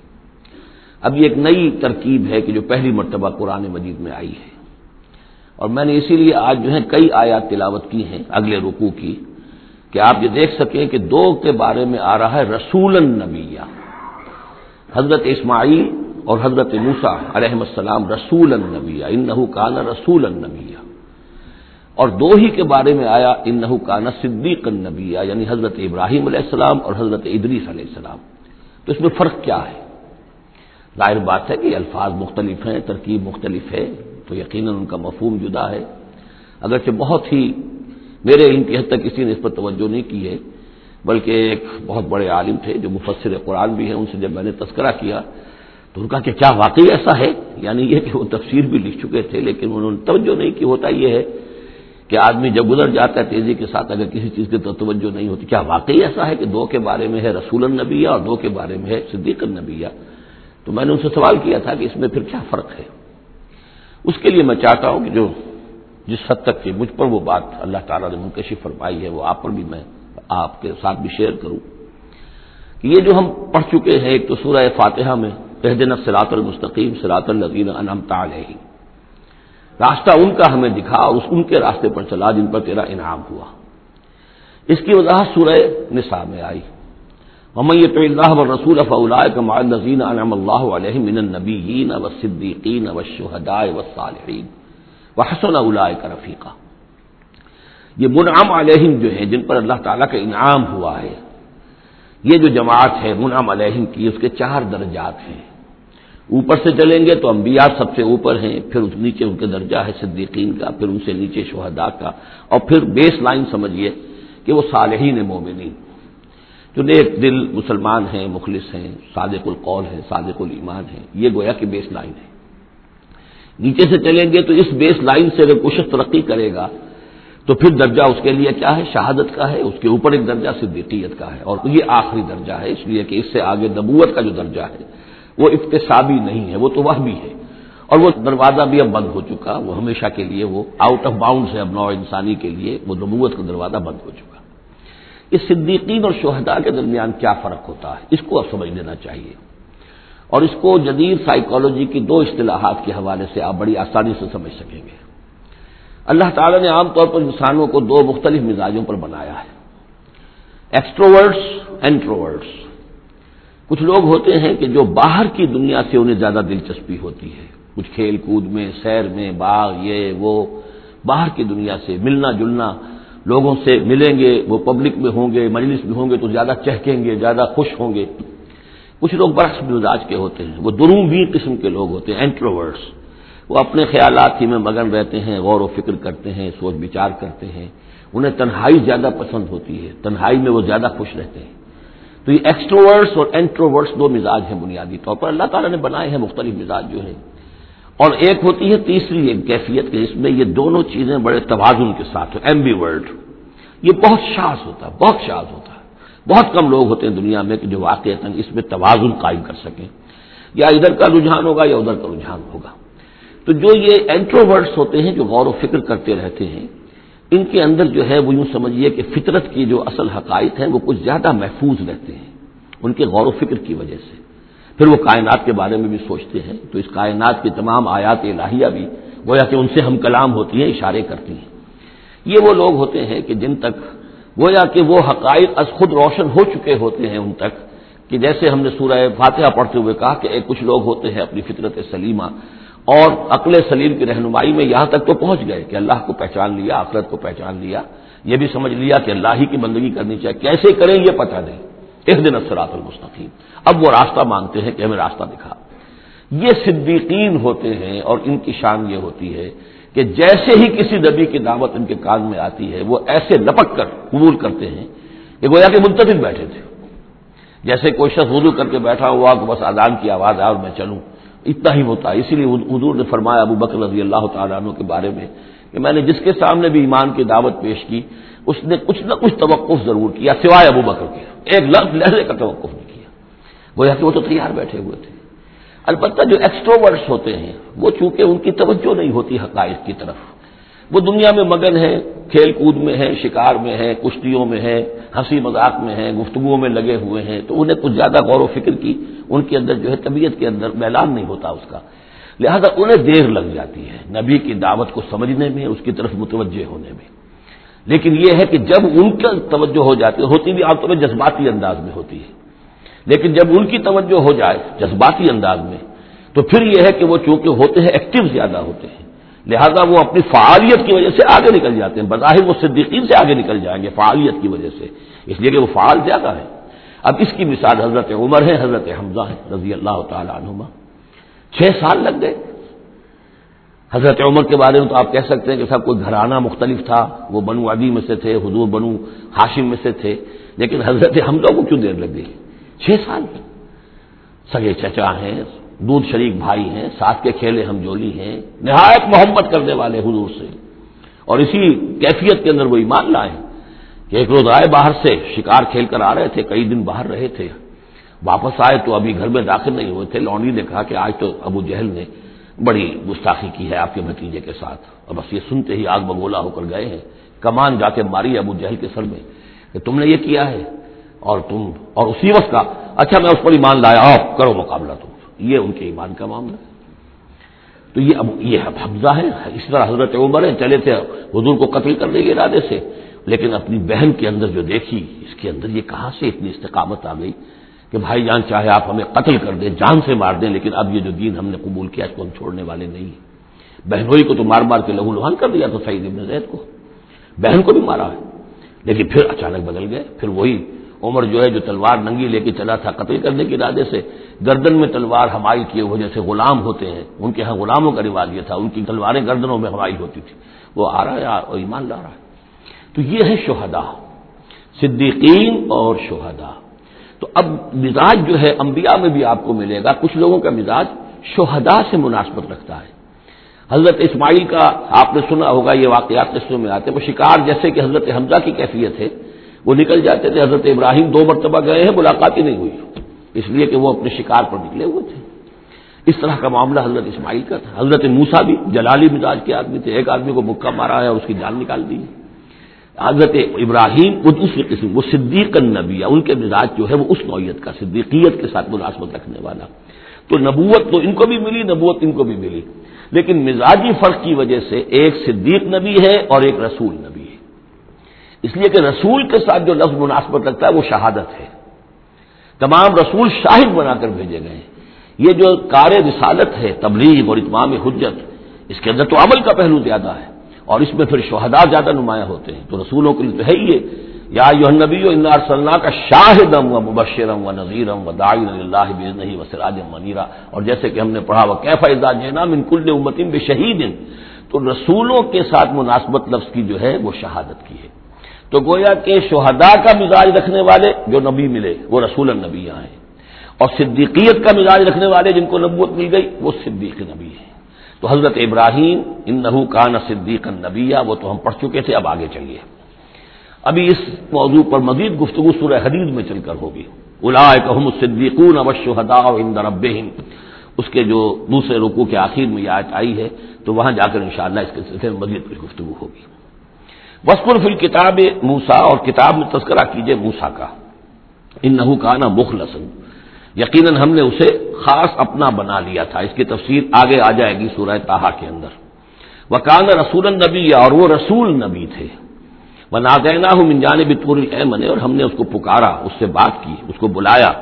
اب یہ ایک نئی ترکیب ہے کہ جو پہلی مرتبہ قرآن مجید میں آئی ہے، اور میں نے اسی لیے آج جو ہے کئی آیات تلاوت کی ہیں اگلے رکوع کی، کہ آپ یہ دیکھ سکیں کہ 2 کے بارے میں آ رہا ہے رسولا نبیّا، حضرت اسماعیل اور حضرت موسیٰ علیہ السلام رسولا نبیّا، انہ کان رسولا نبیّا، اور 2 ہی کے بارے میں آیا انہ کان صدیقا نبیّا، یعنی حضرت ابراہیم علیہ السلام اور حضرت ادریس علیہ السلام۔ تو اس میں فرق کیا ہے؟ ظاہر بات ہے کہ الفاظ مختلف ہیں، ترکیب مختلف ہے، تو یقیناً ان کا مفہوم جدا ہے، اگرچہ بہت ہی میرے علم کی حد تک کسی نے اس پر توجہ نہیں کی ہے، بلکہ ایک بہت بڑے عالم تھے جو مفسر قرآن بھی ہیں، ان سے جب میں نے تذکرہ کیا تو ان کا کہ کیا واقعی ایسا ہے، یعنی یہ کہ وہ تفسیر بھی لکھ چکے تھے لیکن انہوں نے توجہ نہیں کی۔ ہوتا یہ ہے کہ آدمی جب گزر جاتا ہے تیزی کے ساتھ، اگر کسی چیز کی توجہ نہیں ہوتی، کیا واقعی ایسا ہے کہ 2 کے بارے میں ہے رسول النبیہ اور 2 کے بارے میں ہے صدیق النبیہ؟ تو میں نے ان سے سوال کیا تھا کہ اس میں پھر کیا فرق ہے۔ اس کے لیے میں چاہتا ہوں کہ جو جس حد تک کہ مجھ پر وہ بات اللہ تعالیٰ نے منکشف فرمائی ہے وہ آپ پر بھی میں آپ کے ساتھ بھی شیئر کروں۔ کہ یہ جو ہم پڑھ چکے ہیں، ایک تو سورہ فاتحہ میں اہدنا الصراط المستقیم صراط الذین انعمت علیہم، راستہ ان کا ہمیں دکھا اور ان کے راستے پر چلا جن پر تیرا انعام ہوا، اس کی وضاحت سورہ نساء میں آئی، ومن یطع اللہ والرسول فاولئک مع الذین انعم اللہ علیہم من النبیین والصدیقین والشہداء والصالحین وحسن اولئک رفیقا۔ یہ منعم علیہم جو ہیں، جن پر اللہ تعالیٰ کا انعام ہوا ہے، یہ جو جماعت ہے منعم علیہم کی، اس کے 4 درجات ہیں۔ اوپر سے چلیں گے تو انبیاء سب سے اوپر ہیں، پھر اس نیچے ان کے درجہ ہے صدیقین کا، پھر ان سے نیچے شہداء کا، اور پھر بیس لائن سمجھیے کہ وہ صالحین مومنین جو نیک دل مسلمان ہیں، مخلص ہیں، صادق القول ہیں، صادق الایمان ہیں، یہ گویا کہ بیس لائن ہے۔ نیچے سے چلیں گے تو اس بیس لائن سے اگر کچھ ترقی کرے گا تو پھر درجہ اس کے لیے کیا ہے؟ شہادت کا ہے، اس کے اوپر ایک درجہ صدیقیت کا ہے، اور یہ آخری درجہ ہے، اس لیے کہ اس سے آگے نبوت کا جو درجہ ہے وہ اکتسابی نہیں ہے، وہ تو وہمی ہے، اور وہ دروازہ بھی اب بند ہو چکا، وہ ہمیشہ کے لیے وہ آؤٹ آف باؤنڈز ہے اب نوع انسانی کے لیے، وہ نبوت کا دروازہ بند ہو چکا۔ اس صدیقین اور شہداء کے درمیان کیا فرق ہوتا ہے، اس کو اب سمجھ لینا چاہیے، اور اس کو جدید سائیکالوجی کی 2 اصطلاحات کے حوالے سے آپ بڑی آسانی سے سمجھ سکیں گے۔ اللہ تعالیٰ نے عام طور پر انسانوں کو 2 مختلف مزاجوں پر بنایا ہے، ایکسٹروورٹس، انٹروورٹس۔ کچھ لوگ ہوتے ہیں کہ جو باہر کی دنیا سے انہیں زیادہ دلچسپی ہوتی ہے، کچھ کھیل کود میں، سیر میں، باغ، یہ وہ، باہر کی دنیا سے ملنا جلنا، لوگوں سے ملیں گے، وہ پبلک میں ہوں گے، مجلس میں ہوں گے تو زیادہ چہکیں گے، زیادہ خوش ہوں گے۔ کچھ لوگ برعکس مزاج کے ہوتے ہیں، وہ دروبین قسم کے لوگ ہوتے ہیں، انٹروورٹس۔ وہ اپنے خیالات ہی میں مگن رہتے ہیں، غور و فکر کرتے ہیں، سوچ بچار کرتے ہیں، انہیں تنہائی زیادہ پسند ہوتی ہے، تنہائی میں وہ زیادہ خوش رہتے ہیں۔ تو یہ ایکسٹروورٹس اور انٹروورٹس 2 مزاج ہیں بنیادی طور پر، اللہ تعالیٰ نے بنائے ہیں مختلف مزاج جو ہیں۔ اور ایک ہوتی ہے تیسری ایک کیفیت کہ اس میں یہ دونوں چیزیں بڑے توازن کے ساتھ ہو، ایمبیورٹ۔ یہ بہت شاذ ہوتا ہے، بہت شاذ ہوتا ہے، بہت کم لوگ ہوتے ہیں دنیا میں کہ جو واقعتاً اس میں توازن قائم کر سکیں، یا ادھر کا رجحان ہوگا یا ادھر کا رجحان ہوگا۔ تو جو یہ انٹروورٹس ہوتے ہیں، جو غور و فکر کرتے رہتے ہیں، ان کے اندر جو ہے وہ یوں سمجھیے کہ فطرت کی جو اصل حقائق ہیں وہ کچھ زیادہ محفوظ رہتے ہیں ان کے غور و فکر کی وجہ سے۔ پھر وہ کائنات کے بارے میں بھی سوچتے ہیں، تو اس کائنات کی تمام آیات الہیہ بھی گویا کہ ان سے ہم کلام ہوتی ہیں، اشارے کرتی ہیں۔ یہ وہ لوگ ہوتے ہیں کہ جن تک گویا کہ وہ حقائق از خود روشن ہو چکے ہوتے ہیں ان تک، کہ جیسے ہم نے سورہ فاتحہ پڑھتے ہوئے کہا کہ کچھ لوگ ہوتے ہیں اپنی فطرت سلیمہ اور عقل سلیم کی رہنمائی میں یہاں تک تو پہنچ گئے کہ اللہ کو پہچان لیا، آخرت کو پہچان لیا، یہ بھی سمجھ لیا کہ اللہ ہی کی بندگی کرنی چاہیے، کیسے کریں یہ پتہ نہیں، اہدنا الصراط المستقیم، اب وہ راستہ مانگتے ہیں کہ ہمیں راستہ دکھا۔ یہ صدیقین ہوتے ہیں، اور ان کی شان یہ ہوتی ہے کہ جیسے ہی کسی نبی کی دعوت ان کے کان میں آتی ہے وہ ایسے لپک کر قبول کرتے ہیں کہ گویا کہ منتظر بیٹھے تھے، جیسے کوئی شخص وضو کر کے بیٹھا ہوا کہ بس اذان کی آواز آئے اور میں چلوں، اتنا ہی ہوتا ہے۔ اسی لیے حضور نے فرمایا ابو بکر رضی اللہ تعالیٰ عنہ کے بارے میں کہ میں نے جس کے سامنے بھی ایمان کی دعوت پیش کی اس نے کچھ نہ کچھ توقف ضرور کیا، سوائے ابو بکر کے، ایک لحظے کا توقف نہیں کیا، گویا کہ وہ تو تیار بیٹھے ہوئے تھے۔ البتہ جو ایکسٹروورٹس ہوتے ہیں وہ چونکہ ان کی توجہ نہیں ہوتی حقائق کی طرف، وہ دنیا میں مگن ہیں، کھیل کود میں ہیں، شکار میں ہیں، کشتیوں میں ہیں، ہنسی مذاق میں ہیں، گفتگوؤں میں لگے ہوئے ہیں، تو انہیں کچھ زیادہ غور و فکر کی ان کے اندر جو ہے طبیعت کے اندر میلان نہیں ہوتا اس کا، لہذا انہیں دیر لگ جاتی ہے نبی کی دعوت کو سمجھنے میں، اس کی طرف متوجہ ہونے میں۔ لیکن یہ ہے کہ جب ان کا توجہ ہو جاتی ہے، ہوتی بھی عام طور پر جذباتی انداز میں ہوتی ہے، لیکن جب ان کی توجہ ہو جائے جذباتی انداز میں تو پھر یہ ہے کہ وہ چونکہ ہوتے ہیں ایکٹیو زیادہ ہوتے ہیں، لہذا وہ اپنی فعالیت کی وجہ سے آگے نکل جاتے ہیں، بظاہر وہ صدیقین سے آگے نکل جائیں گے فعالیت کی وجہ سے، اس لیے کہ وہ فعال زیادہ ہے۔ اب اس کی مثال حضرت عمر ہے، حضرت حمزہ ہے رضی اللہ تعالی عنہما، 6 سال لگ گئے۔ حضرت عمر کے بارے میں تو آپ کہہ سکتے ہیں کہ سب کوئی گھرانہ مختلف تھا، وہ بنو عدی میں سے تھے، حضور بنو ہاشم میں سے تھے، لیکن حضرت حمزہ کو کیوں دیر لگ گئی؟ 6 سال سگے چچا ہیں، دودھ شریک بھائی ہیں، ساتھ کے کھیلے ہم جولی ہیں، نہایت محبت کرنے والے حضور سے، اور اسی کیفیت کے اندر وہ ایمان لائے کہ ایک روز آئے باہر سے، شکار کھیل کر آ رہے تھے، کئی دن باہر رہے تھے، واپس آئے تو ابھی گھر میں داخل نہیں ہوئے تھے، لونڈی نے کہا کہ آج تو ابو جہل نے بڑی گستاخی کی ہے آپ کے بھتیجے کے ساتھ، اور بس یہ سنتے ہی آگ بگولا ہو کر گئے ہیں، کمان جا کے ماری ابو جہل کے سر میں کہ تم نے یہ کیا ہے، اور اسی وقت کا اچھا میں اس پر ایمان لایا، آپ کرو مقابلہ تم، یہ ان کے ایمان کا معاملہ ہے۔ تو یہ حمزہ ہے، اس طرح حضرت عمر ہے، چلے تھے حضور کو قتل کرنے کے ارادے سے، لیکن اپنی بہن کے اندر جو دیکھی، اس کے اندر یہ کہاں سے اتنی استقامت آ گئی کہ بھائی جان چاہے آپ ہمیں قتل کر دیں، جان سے مار دیں، لیکن اب یہ جو دین ہم نے قبول کیا اس کو ہم چھوڑنے والے نہیں ہیں۔ بہنوئی کو تو مار مار کے لہو لہان کر دیا تو سعید ابن زید کو، بہن کو بھی مارا ہے، لیکن پھر اچانک بدل گئے۔ پھر وہی عمر جو ہے جو تلوار ننگی لے کے چلا تھا قتل کرنے کے ارادے سے، گردن میں تلوار حمائل کیے ہوئے، جیسے غلام ہوتے ہیں، ان کے ہاں غلاموں کا رواج یہ تھا، ان کی تلواریں گردنوں میں حمائل ہوتی تھی، وہ آ رہا ہے اور ایمان لا رہا ہے۔ تو یہ ہے شہداء، صدیقین اور شہداء۔ تو اب مزاج جو ہے انبیاء میں بھی آپ کو ملے گا، کچھ لوگوں کا مزاج شہداء سے مناسبت رکھتا ہے۔ حضرت اسماعیل کا آپ نے سنا ہوگا، یہ واقعات قصوں میں آتے ہیں، وہ شکار جیسے کہ حضرت حمزہ کی کیفیت ہے، وہ نکل جاتے تھے۔ حضرت ابراہیم 2 مرتبہ گئے ہیں، ملاقات ہی نہیں ہوئی، اس لیے کہ وہ اپنے شکار پر نکلے ہوئے تھے۔ اس طرح کا معاملہ حضرت اسماعیل کا تھا۔ حضرت موسیٰ بھی جلالی مزاج کے آدمی تھے، ایک آدمی کو مکہ مارا ہے اور اس کی جان نکال دی۔ حضرت ابراہیم وہ دوسری قسم، وہ صدیق النبی، ان کے مزاج جو ہے وہ اس نوعیت کا، صدیقیت کے ساتھ مناسبت رکھنے والا۔ تو نبوت تو ان کو بھی ملی، نبوت ان کو بھی ملی، لیکن مزاجی فرق کی وجہ سے ایک صدیق نبی ہے اور ایک رسول نبی ہے۔ اس لیے کہ رسول کے ساتھ جو لفظ مناسبت رکھتا ہے وہ شہادت ہے۔ تمام رسول شاہد بنا کر بھیجے گئے ہیں۔ یہ جو کار رسالت ہے، تبلیغ اور اتمام حجت، اس کے اندر تو عمل کا پہلو زیادہ ہے، اور اس میں پھر شہداء زیادہ نمایاں ہوتے ہیں۔ تو رسولوں کے لیے تو ہے ہی یہ، یا ایھا النبی انا ارسلناک شاہدا ومبشرا ونذیرا وداعیا الی اللہ باذنہ وسراجا منیرا، اور جیسے کہ ہم نے پڑھا وکیف اذا جئنا من کل امۃ بشہید، تو رسولوں کے ساتھ مناسبت لفظ کی جو ہے وہ شہادت کی ہے۔ تو گویا کہ شہداء کا مزاج رکھنے والے جو نبی ملے وہ رسول النبی ہیں، اور صدیقیت کا مزاج رکھنے والے جن کو نبوت مل گئی وہ صدیق نبی ہیں۔ تو حضرت ابراہیم انہ کان صدیقا نبیا، وہ تو ہم پڑھ چکے تھے، اب آگے چلیے۔ ابھی اس موضوع پر مزید گفتگو سورہ حدید میں چل کر ہوگی۔ اولئک ھم الصدیقون والشہداء عند ربہم، اس کے جو دوسرے رکوع کے آخر میں یہ آیت آئی ہے، تو وہاں جا کر انشاءاللہ اس کے سلسلے میں مزید کچھ گفتگو ہوگی۔ وَاذْكُرْ فِی الْکِتَابِ موسیٰ، اور کتاب میں تذکرہ کیجئے موسیٰ کا، انہ کان مخلصا، یقیناً ہم نے اسے خاص اپنا بنا لیا تھا۔ اس کی تفسیر آگے آ جائے گی سورہ طٰہٰ کے اندر۔ وَکَانَ رَسُولًا نَبِیًّا، اور وہ رسول نبی تھے۔ وَنَادَیْنَاهُ مِن جَانِبِ الطُّورِ الْأَیْمَنِ، اور ہم نے اس کو پکارا، اس سے بات کی، اس کو بلایا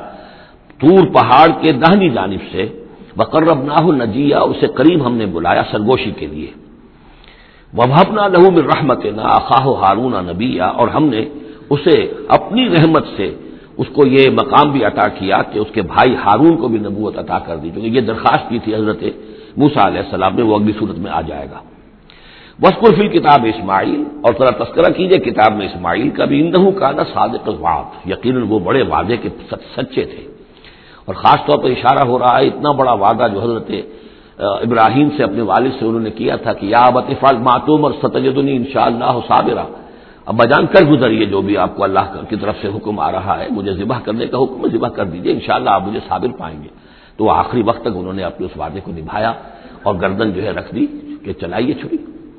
طور پہاڑ کے داہنی جانب سے۔ وَقَرَّبْنَاهُ نَجِیًّا، اسے قریب ہم نے بلایا سرگوشی کے لیے۔ وَوَهَبْنَا لَهُ مِن رَحْمَتِنَا أَخَاهُ هَارُونَ نَبِیًّا، اور ہم نے اسے اپنی رحمت سے اس کو یہ مقام بھی عطا کیا کہ اس کے بھائی ہارون کو بھی نبوت عطا کر دی، کیونکہ یہ درخواست کی تھی حضرت موسیٰ علیہ السلام نے، وہ اگلی صورت میں آ جائے گا۔ وَاذْكُرْ فِی الْکِتَابِ اسماعیل، اور ذرا تذکرہ کیجئے کتاب میں اسماعیل کا بھی، انہ کان صادق الوعد، یقیناً وہ بڑے وعدے کے سچے تھے۔ اور خاص طور پر اشارہ ہو رہا ہے اتنا بڑا وعدہ جو حضرت ابراہیم سے اپنے والد سے انہوں نے کیا تھا کہ یا ابت افعل ما تؤمر ستجدنی انشاءاللہ صابرا، ابا جان کر گزریے جو بھی آپ کو اللہ کی طرف سے حکم آ رہا ہے، مجھے ذبح کرنے کا حکم ہے، ذبح کر دیجئے، انشاءاللہ آپ مجھے صابر پائیں گے۔ تو آخری وقت تک انہوں نے اپنے اس وعدے کو نبھایا اور گردن جو ہے رکھ دی کہ چلائیے چھری۔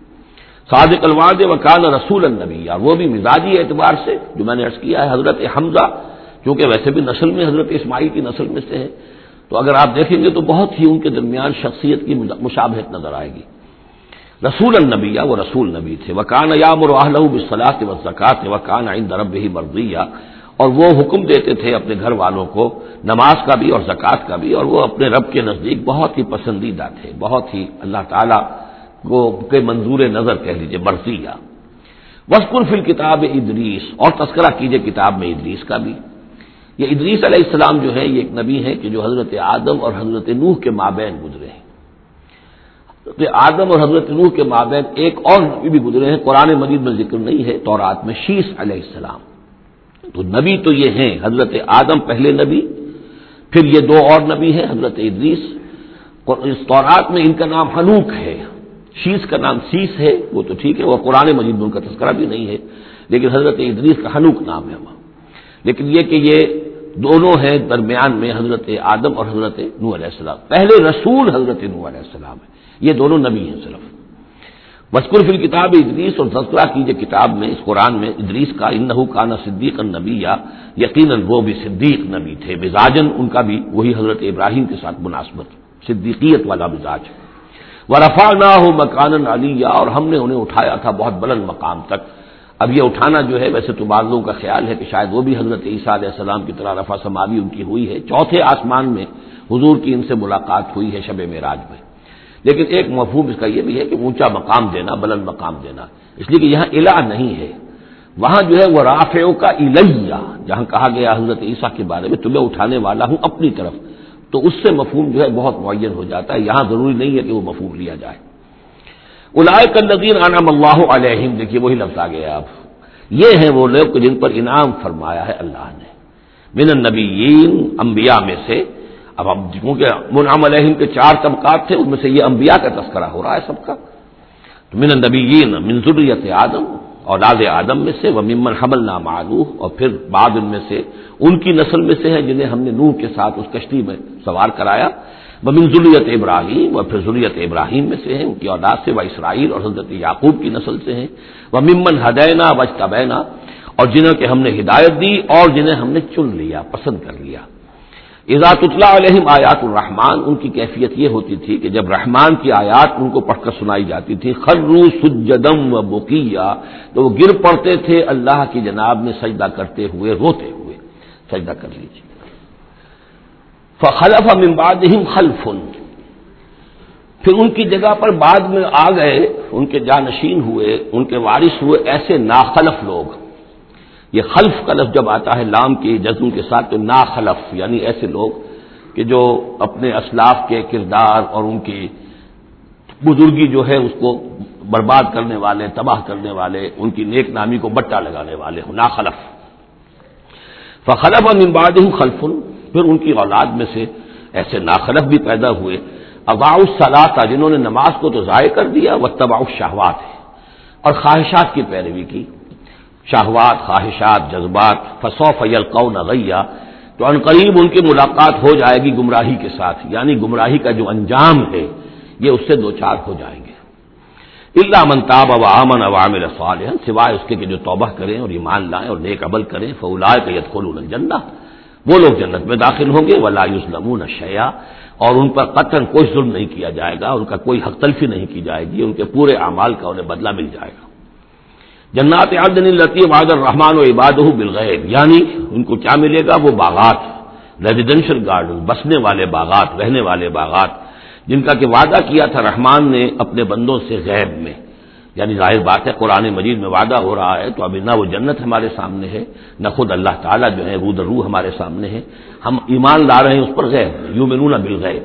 صادق الوعد وکان رسول النبی، اور وہ بھی مزاجی اعتبار سے جو میں نے عرض کیا ہے، حضرت حمزہ چونکہ ویسے بھی نسل میں حضرت اسماعیل کی نسل میں سے ہے، تو اگر آپ دیکھیں گے تو بہت ہی ان کے درمیان شخصیت کی مشابہت نظر آئے گی۔ رسول النبی، وہ رسول نبی تھے۔ وکان یامر اہلہ بالصلاۃ والزکاۃ وکان عند ربہ مرضیہ، اور وہ حکم دیتے تھے اپنے گھر والوں کو نماز کا بھی اور زکوٰۃ کا بھی، اور وہ اپنے رب کے نزدیک بہت ہی پسندیدہ تھے، بہت ہی اللہ تعالیٰ کو کے منظور نظر کہہ لیجیے، مرضیہ۔ وَاذْكُرْ فِی الْکِتَابِ ادریس، اور تذکرہ کیجئے کتاب میں ادریس کا بھی۔ یہ ادریس علیہ السلام جو ہے یہ ایک نبی ہے کہ جو حضرت آدم اور حضرت نوح کے مابین گزرے ہیں۔ حضرت آدم اور حضرت نوح کے مابین ایک اور نبی بھی گزرے ہیں، قرآن مجید میں ذکر نہیں ہے، تورات میں شیس علیہ السلام۔ تو نبی تو یہ ہیں، حضرت آدم پہلے نبی، پھر یہ 2 اور نبی ہیں، حضرت ادریس۔ اس تورات میں ان کا نام حنوک ہے، شیس کا نام سیس ہے، وہ تو ٹھیک ہے، وہ قرآن مجید میں ان کا تذکرہ بھی نہیں ہے، لیکن حضرت ادریس کا حنوک نام ہے وہاں۔ لیکن یہ کہ یہ دونوں ہیں درمیان میں حضرت آدم اور حضرت نوح علیہ السلام، پہلے رسول حضرت نوح علیہ السلام ہے، یہ دونوں نبی ہیں صرف۔ وذکر فی الکتاب ادریس، اور تذکرہ کیجیے کتاب میں، اس قرآن میں، ادریس کا، انہ کان صدیقا نبیا، یقیناً وہ بھی صدیق نبی تھے، مزاجن ان کا بھی وہی حضرت ابراہیم کے ساتھ مناسبت، صدیقیت والا مزاج۔ ورفعناہ مکانا علیا، اور ہم نے انہیں اٹھایا تھا بہت بلند مقام تک۔ اب یہ اٹھانا جو ہے، ویسے تو بعض لوگوں کا خیال ہے کہ شاید وہ بھی حضرت عیسیٰ علیہ السلام کی طرح رفع سماوی ان کی ہوئی ہے، چوتھے آسمان میں حضور کی ان سے ملاقات ہوئی ہے شب معراج میں، لیکن ایک مفہوم اس کا یہ بھی ہے کہ اونچا مقام دینا، بلند مقام دینا، اس لیے کہ یہاں الہ نہیں ہے، وہاں جو ہے وہ رافعو کا الیہ، جہاں کہا گیا حضرت عیسیٰ کے بارے میں تمہیں اٹھانے والا ہوں اپنی طرف، تو اس سے مفہوم جو ہے بہت معین ہو جاتا ہے، یہاں ضروری نہیں ہے کہ وہ مفہوم لیا جائے۔ اولئک الذین انعم اللہ علیہم، دیکھیے وہی لفظ آ گیا، اب یہ ہیں وہ لوگ جن پر انعام فرمایا ہے اللہ نے، من النبیین، انبیاء میں سے۔ اب کیونکہ منعم علیہم کے 4 طبقات تھے، ان میں سے یہ انبیاء کا تذکرہ ہو رہا ہے سب کا، تو من النبیین من ذریۃ آدم، اولاد آدم میں سے، وممن حملنا مع نوح، اور پھر بعد ان میں سے ان کی نسل میں سے ہیں جنہیں ہم نے نوح کے ساتھ اس کشتی میں سوار کرایا، ومن ذریۃ ابراہیم، اور پھر ذریۃ ابراہیم میں سے ہیں، ان کی اولاد سے، و اسرائیل، اور حضرت یعقوب کی نسل سے ہیں، وممن ہدینا واجتبینا، اور جنہیں کہ ہم نے ہدایت دی اور جنہیں ہم نے چن لیا، پسند کر لیا۔ اذا تتلی علیہم آیات الرحمن، ان کی کیفیت یہ ہوتی تھی کہ جب رحمان کی آیات ان کو پڑھ کر سنائی جاتی تھی، خروا سجدا و بکیا، تو وہ گر پڑتے تھے اللہ کی جناب میں سجدہ کرتے ہوئے، روتے ہوئے، سجدہ کر لیجیے۔ فخلف من بعدہم خلف، پھر ان کی جگہ پر بعد میں آ گئے، ان کے جانشین ہوئے، ان کے وارث ہوئے ایسے ناخلف لوگ۔ یہ خلف کا لفظ جب آتا ہے لام کی جزم کے ساتھ، تو ناخلف یعنی ایسے لوگ کہ جو اپنے اسلاف کے کردار اور ان کی بزرگی جو ہے اس کو برباد کرنے والے، تباہ کرنے والے، ان کی نیک نامی کو بٹا لگانے والے ہوں، ناخلف۔ فخلف من بعدہم خلف، پھر ان کی اولاد میں سے ایسے ناخلف بھی پیدا ہوئے، اضاعوا الصلاۃ، جنہوں نے نماز کو تو ضائع کر دیا، واتبعوا الشہوات، اور خواہشات کی پیروی کی، شہوات، خواہشات، جذبات، فسوف یلقون غیا، تو ان قریب ان کی ملاقات ہو جائے گی گمراہی کے ساتھ، یعنی گمراہی کا جو انجام ہے یہ اس سے دوچار ہو جائیں گے۔ الا من تاب وآمن وعمل صالحا، سوائے اس کے کہ جو توبہ کریں اور ایمان لائیں اور نیک عمل کریں، فاولئک یدخلون الجنہ، وہ لوگ جنت میں داخل ہوں گے، ولا یظلمون شیئا، اور ان پر قطعاً کوئی ظلم نہیں کیا جائے گا، ان کا کوئی حق تلفی نہیں کی جائے گی، ان کے پورے اعمال کا انہیں بدلہ مل جائے گا۔ جنات عدن التی وعد الرحمن وعبادہ بالغیب، یعنی ان کو کیا ملے گا؟ وہ باغات، ریزیڈینشل گارڈن، بسنے والے باغات، رہنے والے باغات، جن کا کہ وعدہ کیا تھا رحمان نے اپنے بندوں سے غیب میں، یعنی ظاہر بات ہے قرآن مجید میں وعدہ ہو رہا ہے، تو اب نہ وہ جنت ہمارے سامنے ہے، نہ خود اللہ تعالیٰ جو ہے روح در روح ہمارے سامنے ہے، ہم ایمان لا رہے ہیں اس پر غیب، یؤمنون بالغیب۔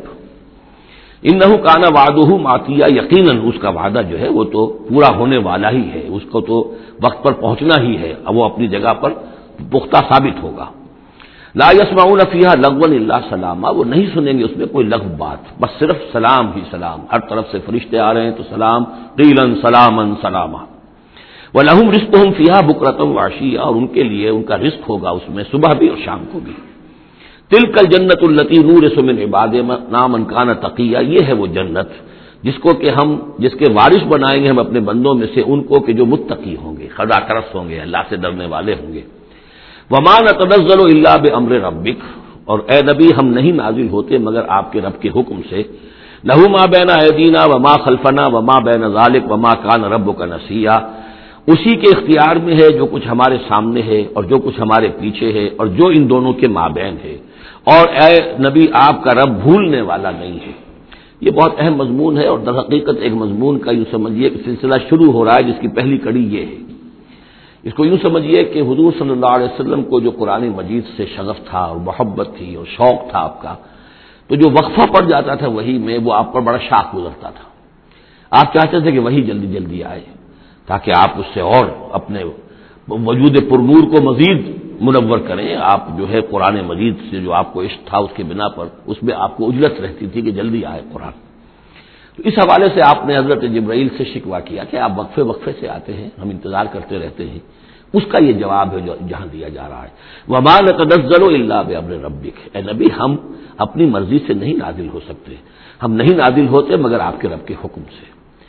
انہ کان وعدہ ماتیا، یقیناً اس کا وعدہ جو ہے وہ تو پورا ہونے والا ہی ہے، اس کو تو وقت پر پہنچنا ہی ہے، اب وہ اپنی جگہ پر پختہ ثابت ہوگا۔ لا یسمعون فیہا لغوا الا سلاما، وہ نہیں سنیں گے اس میں کوئی لغو بات، بس صرف سلام ہی سلام، ہر طرف سے فرشتے آ رہے ہیں تو سلام، قیلا سلاما سلاما۔ ولہم رزقہم فیہا بکرۃ وعشیا، اور ان کے لیے ان کا رزق ہوگا اس میں صبح بھی اور شام کو بھی۔ تلک الجنت التی نورث من عبادنا من کان تقیا، یہ ہے وہ جنت جس کو کہ ہم، جس کے وارث بنائیں گے ہم اپنے بندوں میں سے ان کو کہ جو متقی ہوں گے، خدا ترس ہوں گے، اللہ سے ڈرنے والے ہوں گے۔ وما نتنزل الا بامر ربک، اور اے نبی ہم نہیں نازل ہوتے مگر آپ کے رب کے حکم سے۔ لہ ما بین ایدینا وما خلفنا وما بین ذلک وما کان ربک نسیا، اسی کے اختیار میں ہے جو کچھ ہمارے سامنے ہے اور جو کچھ ہمارے پیچھے ہے اور جو ان دونوں کے مابین ہے، اور اے نبی آپ کا رب بھولنے والا نہیں ہے۔ یہ بہت اہم مضمون ہے، اور در حقیقت ایک مضمون کا یوں سمجھیے کہ سلسلہ شروع ہو رہا ہے جس کی پہلی کڑی یہ ہے۔ اس کو یوں سمجھیے کہ حضور صلی اللہ علیہ وسلم کو جو قرآن مجید سے شغف تھا اور محبت تھی اور شوق تھا آپ کا، تو جو وقفہ پڑ جاتا تھا وہی میں، وہ آپ پر بڑا شاق گزرتا تھا، آپ چاہتے تھے کہ وہی جلدی جلدی آئے تاکہ آپ اس سے اور اپنے وجود پرنور کو مزید منور کریں۔ آپ جو ہے قرآن مجید سے جو آپ کو عشق تھا اس کے بنا پر اس میں آپ کو اجلت رہتی تھی کہ جلدی آئے قرآن۔ تو اس حوالے سے آپ نے حضرت جبرائیل سے شکوہ کیا کہ آپ وقفے وقفے سے آتے ہیں، ہم انتظار کرتے رہتے ہیں۔ اس کا یہ جواب ہے جو جہاں دیا جا رہا ہے، وما نتنزل الا بامر ربک، اے نبی ہم اپنی مرضی سے نہیں نازل ہو سکتے، ہم نہیں نازل ہوتے مگر آپ کے رب کے حکم سے۔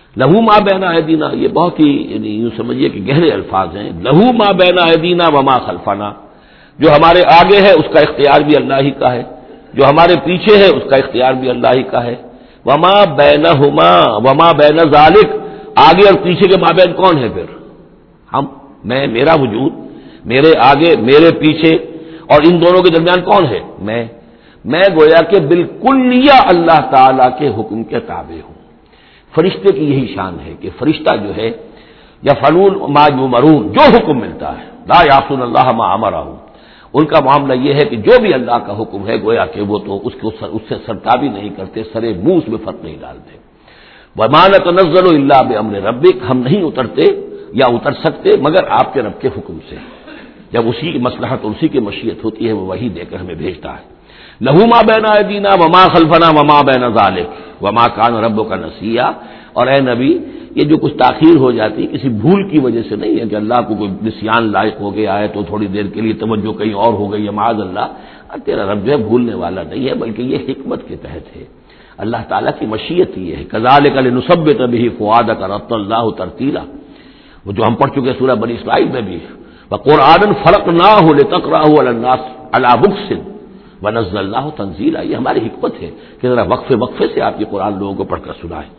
لہو ما بین ایدینا، یہ بہت ہی یوں سمجھیے کہ گہرے الفاظ ہیں. لہو ما بین ایدینا وما خلفنا، جو ہمارے آگے ہے اس کا اختیار بھی اللہ ہی کا ہے، جو ہمارے پیچھے ہے اس کا اختیار بھی اللہ ہی کا ہے. وما بینہما وما بین ذالک، آگے اور پیچھے کے مابین کون ہے پھر؟ ہم، میں، میرا وجود، میرے آگے میرے پیچھے، اور ان دونوں کے درمیان کون ہے؟ میں گویا کہ بالکلیہ اللہ تعالی کے حکم کے تابع ہوں. فرشتے کی یہی شان ہے کہ فرشتہ جو ہے یفعلون ما یؤمرون، جو حکم ملتا ہے، لا یعصون اللہ ما امرہم، ان کا معاملہ یہ ہے کہ جو بھی اللہ کا حکم ہے گویا کہ وہ تو اس سے سرتابی نہیں کرتے، سرے منہ اس میں فرق نہیں ڈالتے. وما نتنزل الا بامر ربک، ہم نہیں اترتے یا اتر سکتے مگر آپ کے رب کے حکم سے، جب اسی کی مصلحت اور اسی کی مشیت ہوتی ہے وہ وہی دے کر ہمیں بھیجتا ہے. لہو ما بین ایدینا وما خلفنا وما بین ذالک وما کان ربک نسیا. اور اے نبی، یہ جو کچھ تاخیر ہو جاتی کسی بھول کی وجہ سے نہیں ہے کہ اللہ کو کوئی نسیان لائق ہو گیا ہے تو تھوڑی دیر کے لیے توجہ کہیں اور ہو گئی ہے، معاذ اللہ. تیرا رب جو ہے بھولنے والا نہیں ہے، بلکہ یہ حکمت کے تحت ہے، اللہ تعالیٰ کی مشیت یہ ہے. کذالک لنثبت بہ فؤادک رتل اللہ ترتیلا، وہ جو ہم پڑھ چکے سورہ بنی اسرائیل میں بھی، وقرآنا فرقناہ لتقرأہ علی الناس علی مکث ونزلناہ تنزیلا. یہ ہماری حکمت ہے کہ ذرا وقفے سے آپ یہ قرآن لوگوں کو پڑھ کر سنائیں.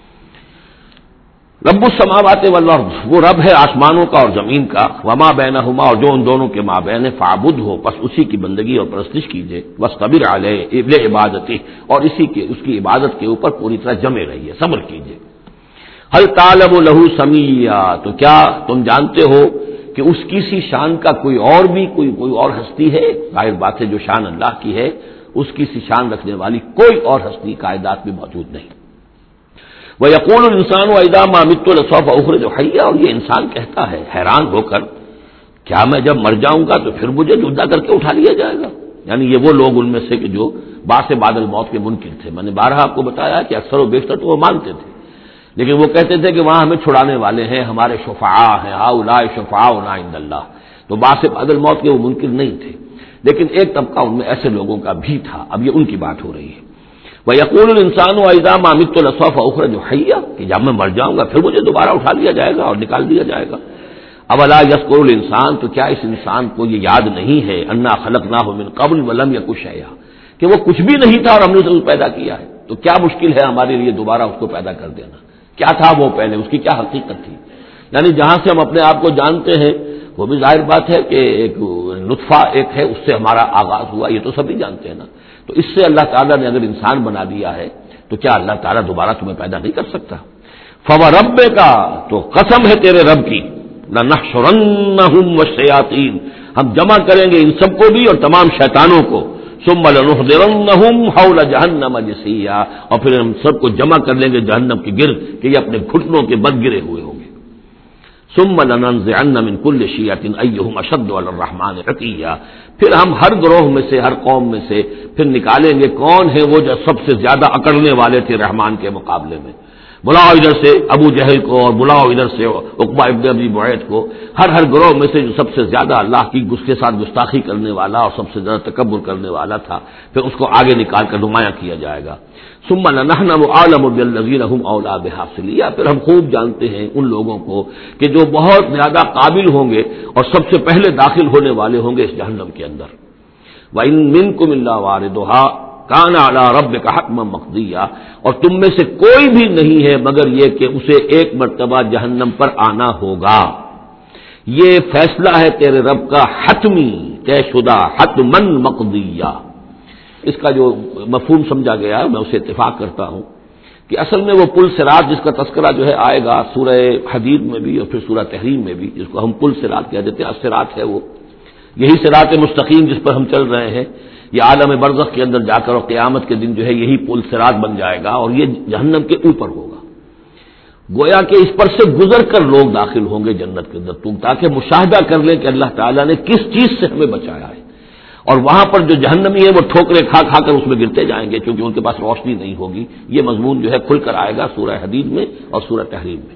رب السماوات والارض، وہ رب ہے آسمانوں کا اور زمین کا. وما بینہما، اور جو ان دونوں کے مابین ہے. فاعبدہ، پس اسی کی بندگی اور پرستش کیجیے. واصطبر علیہ لعبادتہ، اور اس کی عبادت کے اوپر پوری طرح جمے رہیے، صبر کیجیے. هل تعلم له سمیا، تو کیا تم جانتے ہو کہ اس کی سی شان کا کوئی اور ہستی ہے؟ ظاہر بات ہے جو شان اللہ کی ہے اس کی سی شان رکھنے والی کوئی اور ہستی کائنات میں موجود نہیں. وَيَقُولُ الْإِنسَانُ وَإِذَا مَا مِتُّ لَسَوْفَ أُخْرَجُ حَيًّا، اور یہ انسان کہتا ہے حیران ہو کر، کیا میں جب مر جاؤں گا تو پھر مجھے زندہ کر کے اٹھا لیا جائے گا؟ یعنی یہ وہ لوگ ان میں سے کہ جو باس بعد الموت کے منکر تھے. میں نے بارہا آپ کو بتایا کہ اکثر و بیشتر تو وہ مانتے تھے، لیکن وہ کہتے تھے کہ وہاں ہمیں چھڑانے والے ہیں، ہمارے شفعاء ہیں، ہؤلاء شفعاؤنا عند اللہ. تو باس بعد الموت کے وہ منکر نہیں تھے، لیکن ایک طبقہ ان میں ایسے لوگوں کا بھی تھا. اب یہ ان کی بات ہو رہی ہے. وَيَقُولُ الْإِنسَانُ وَإِذَا مَا مِتُّ لَسَوْفَ أُخْرَجُ حَيًّا، کہ جب میں مر جاؤں گا پھر مجھے دوبارہ اٹھا لیا جائے گا اور نکال دیا جائے گا. اولا یذکر الانسان، تو کیا اس انسان کو یہ یاد نہیں ہے انا خلقناہ من قبل ولم یک شیئا، کہ وہ کچھ بھی نہیں تھا اور ہم نے اسے پیدا کیا ہے. تو کیا مشکل ہے ہمارے لیے دوبارہ اس کو پیدا کر دینا؟ کیا تھا وہ پہلے، اس کی کیا حقیقت تھی؟ یعنی جہاں سے ہم اپنے آپ کو جانتے ہیں وہ بھی ظاہر بات ہے کہ ایک نطفہ ایک ہے، اس سے ہمارا آغاز ہوا، یہ تو سبھی جانتے ہیں نا. تو اس سے اللہ تعالیٰ نے اگر انسان بنا دیا ہے تو کیا اللہ تعالیٰ دوبارہ تمہیں پیدا نہیں کر سکتا؟ فَوَرَبِّكَ، تو قسم ہے تیرے رب کی، لَنَحْشُرَنَّهُمْ وَالشَّيَاطِينَ، ہم جمع کریں گے ان سب کو بھی اور تمام شیطانوں کو. ثُمَّ لَنُحْضِرَنَّهُمْ حَوْلَ جَهَنَّمَ جِثِيًّا، اور پھر ہم سب کو جمع کر لیں گے جہنم کے گرد کہ یہ اپنے گھٹنوں کے بل گرے ہوئے ہوں گے. ثُمَّ لَنَنزِعَنَّ مِن كُلِّ شِيَّةٍ أَيُّهُمْ أَشَدُّ عَلَى الرَّحْمَٰنِ عِتِيًّا، پھر ہم ہر گروہ میں سے، ہر قوم میں سے پھر نکالیں گے کون ہے وہ جو سب سے زیادہ اکڑنے والے تھے رحمان کے مقابلے میں. بلاؤ ادھر سے ابو جہل کو اور بلاؤ ادھر سے عقبہ ابن ابی معیط کو، ہر گروہ میں سے جو سب سے زیادہ اللہ کی اس کے ساتھ گستاخی کرنے والا اور سب سے زیادہ تکبر کرنے والا تھا، پھر اس کو آگے نکال کر نمایاں کیا جائے گا. ثم نحن اعلم بالذین هم اولی بها صلیہ، پھر ہم خوب جانتے ہیں ان لوگوں کو کہ جو بہت زیادہ قابل ہوں گے اور سب سے پہلے داخل ہونے والے ہوں گے اس جہنم کے اندر. وَإِن مِّنكُمْ إِلَّا وَارِدُهَا كَانَ عَلَىٰ رَبِّكَ حَتْمًا مَّقْضِيًّا، اور تم میں سے کوئی بھی نہیں ہے مگر یہ کہ اسے ایک مرتبہ جہنم پر آنا ہوگا. یہ فیصلہ ہے تیرے رب کا حتمی، طے شدہ، حتماً مقضیہ. اس کا جو مفہوم سمجھا گیا ہے میں اسے اتفاق کرتا ہوں کہ اصل میں وہ پل صراط جس کا تذکرہ جو ہے آئے گا سورہ حدید میں بھی اور پھر سورہ تحریم میں بھی، جس کو ہم پل صراط کہہ دیتے ہیں، الصراط ہے وہ، یہی صراط مستقیم جس پر ہم چل رہے ہیں. یہ عالم برزخ کے اندر جا کر اور قیامت کے دن جو ہے یہی پل صراط بن جائے گا اور یہ جہنم کے اوپر ہوگا. گویا کہ اس پر سے گزر کر لوگ داخل ہوں گے جنت کے اندر، تاکہ مشاہدہ کر لیں کہ اللہ تعالیٰ نے کس چیز سے ہمیں بچایا ہے. اور وہاں پر جو جہنمی ہے وہ ٹھوکریں کھا کھا کر اس میں گرتے جائیں گے کیونکہ ان کے پاس روشنی نہیں ہوگی. یہ مضمون جو ہے کھل کر آئے گا سورہ حدید میں اور سورہ تحریم میں.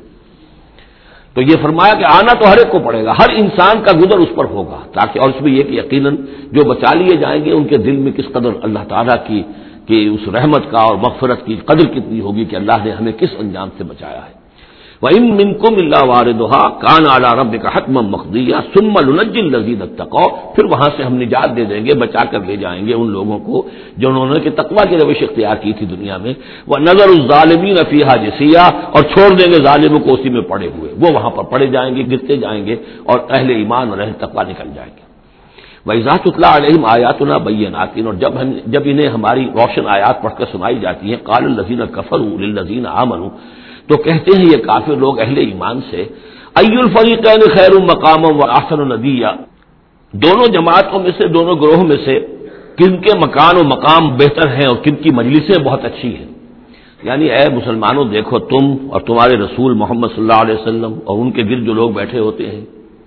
تو یہ فرمایا کہ آنا تو ہر ایک کو پڑے گا، ہر انسان کا گزر اس پر ہوگا، تاکہ اور اس میں یہ کہ یقیناً جو بچا لیے جائیں گے ان کے دل میں کس قدر اللہ تعالیٰ کی اس رحمت کا اور مغفرت کی قدر کتنی ہوگی کہ اللہ نے ہمیں کس انجام سے بچایا ہے. وَإِن مِّنكُمْ إِلَّا وَارِدُهَا كَانَ عَلَىٰ رَبِّكَ حَتْمًا مَّقْضِيًّا ثُمَّ نُنَجِّي الَّذِينَ اتَّقَوْا، پھر وہاں سے ہم نجات دے دیں گے، بچا کر لے جائیں گے ان لوگوں کو جنہوں نے کہ تقویٰ کی روش اختیار کی تھی دنیا میں، وَنَذَرُ الظَّالِمِينَ فِيهَا جِثِيًّا، اور چھوڑ دیں گے ظالموں کو اسی میں پڑے ہوئے، وہ وہاں پر پڑے جائیں گے، گرتے جائیں گے، اور اہل ایمان اور اہل تقویٰ نکل جائیں گے۔ وَإِذَا تُتْلَىٰ عَلَيْهِمْ آيَاتُنَا بَيِّنَاتٍ، اور جب انہیں ہماری روشن آیات پڑھ کر سنائی جاتی ہیں، قَالَ الَّذِينَ كَفَرُوا لِلَّذِينَ آمَنُوا، تو کہتے ہیں یہ کافر لوگ اہل ایمان سے، ای الفریقین خیر مقاما واحسن ندیا، دونوں جماعتوں میں سے، دونوں گروہوں میں سے کن کے مکان و مقام بہتر ہیں اور کن کی مجلسیں بہت اچھی ہیں۔ یعنی اے مسلمانوں دیکھو، تم اور تمہارے رسول محمد صلی اللہ علیہ وسلم اور ان کے گرد جو لوگ بیٹھے ہوتے ہیں،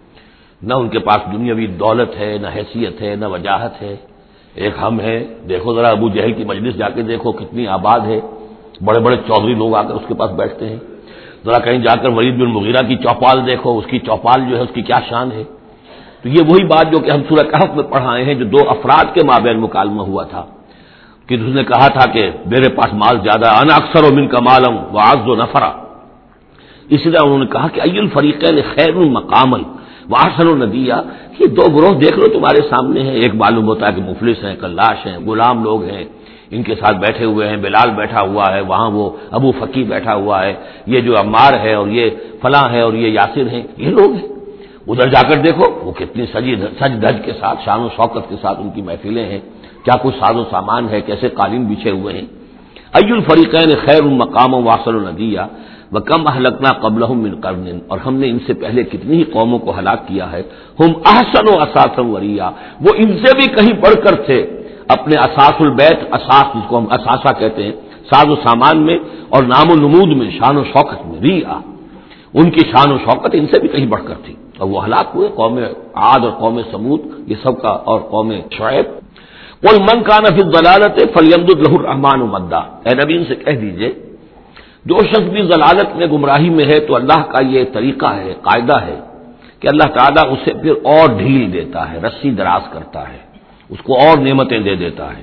نہ ان کے پاس دنیاوی دولت ہے، نہ حیثیت ہے، نہ وجاہت ہے، ایک ہم ہیں۔ دیکھو ذرا ابو جہل کی مجلس جا کے دیکھو کتنی آباد ہے، بڑے بڑے چودھری لوگ آ کر اس کے پاس بیٹھتے ہیں۔ ذرا کہیں جا کر ولید بن مغیرہ کی چوپال دیکھو، اس کی چوپال جو ہے اس کی کیا شان ہے۔ تو یہ وہی بات جو کہ ہم سورہ کہف میں پڑھائے ہیں، جو دو افراد کے مابین مکالمہ ہوا تھا کہ اس نے کہا تھا کہ میرے پاس مال زیادہ، انا اکثر من کا مالم واعز نفرا، اسی طرح انہوں نے کہا کہ ای الفریقین خیر مقاما واحسن ندیا، یہ دو گروہ دیکھ لو تمہارے سامنے ہیں، ایک معلوم ہوتا ہے کہ مفلس ہیں، کلاش ہیں، غلام لوگ ہیں، ان کے ساتھ بیٹھے ہوئے ہیں، بلال بیٹھا ہوا ہے، وہاں وہ ابو فقی بیٹھا ہوا ہے، یہ جو عمار ہے اور یہ فلاں ہے اور یہ یاسر ہیں، یہ لوگ ہیں۔ ادھر جا کر دیکھو وہ کتنی سج دھج کے ساتھ، شان و شوکت کے ساتھ ان کی محفلیں ہیں، کیا کچھ ساز و سامان ہے، کیسے قالین بچھے ہوئے ہیں۔ ای الفریقین خیر مقاما واحسن ندیا وکم اہلکنا قبلہم من قرن، اور ہم نے ان سے پہلے کتنی ہی قوموں کو ہلاک کیا ہے، ہم احسن و اساسا وریا، وہ ان سے بھی کہیں بڑھ کر تھے اپنے اساس البیت، اساس جس کو ہم اساسہ کہتے ہیں، ساز و سامان میں اور نام و نمود میں، شان و شوکت میں، ریا ان کی شان و شوکت ان سے بھی کہیں بڑھ کر تھی، اور وہ ہلاک ہوئے۔ قوم عاد اور قوم سمود یہ سب کا، اور قوم شعیب۔ قل من کان فی الضلالۃ فلیمدد لہ الرحمن مدا، اے نبی ان سے کہہ دیجئے جو شخص بھی ضلالت میں، گمراہی میں ہے، تو اللہ کا یہ طریقہ ہے، قاعدہ ہے کہ اللہ تعالیٰ اسے پھر اور ڈھیل دیتا ہے، رسی دراز کرتا ہے، اس کو اور نعمتیں دے دیتا ہے۔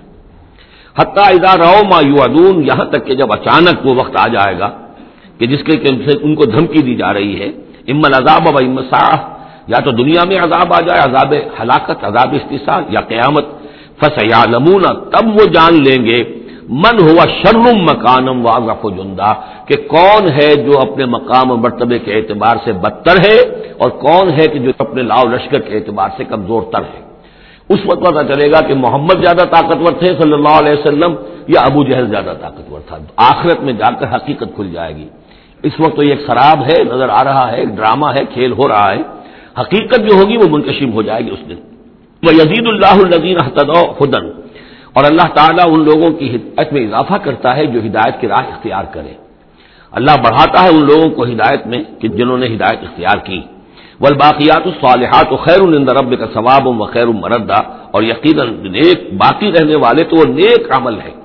حتیٰ اذا رأوا ما یوعدون، یہاں تک کہ جب اچانک وہ وقت آ جائے گا کہ جس کے ان کو دھمکی دی جا رہی ہے، اما العذاب و اما الساعہ، یا تو دنیا میں عذاب آ جائے، عذاب ہلاکت، عذاب استحصال، یا قیامت، فسیعلمون، تب وہ جان لیں گے، من ہوا شر مکانم واضعف جندا، کہ کون ہے جو اپنے مقام و مرتبے کے اعتبار سے بدتر ہے، اور کون ہے کہ جو اپنے لاؤ لشکر کے اعتبار سے کمزور تر ہے۔ اس وقت پتہ چلے گا کہ محمد زیادہ طاقتور تھے صلی اللہ علیہ وسلم، یا ابو جہل زیادہ طاقتور تھا۔ آخرت میں جا کر حقیقت کھل جائے گی۔ اس وقت تو یہ ایک سراب ہے، نظر آ رہا ہے، ایک ڈرامہ ہے، کھیل ہو رہا ہے، حقیقت جو ہوگی وہ منکشف ہو جائے گی اس دن۔ وَيَزِيدُ اللَّهُ الَّذِينَ اهْتَدَوْا هُدًى، اور اللہ تعالیٰ ان لوگوں کی ہدایت میں اضافہ کرتا ہے جو ہدایت کی راہ اختیار کرے، اللہ بڑھاتا ہے ان لوگوں کو ہدایت میں کہ جنہوں نے ہدایت اختیار کی۔ والباقیات الصالحات خیر عند ربک ثوابا وخیر مردا، اور یقیناً نیک باقی رہنے والے تو وہ نیک عمل ہے،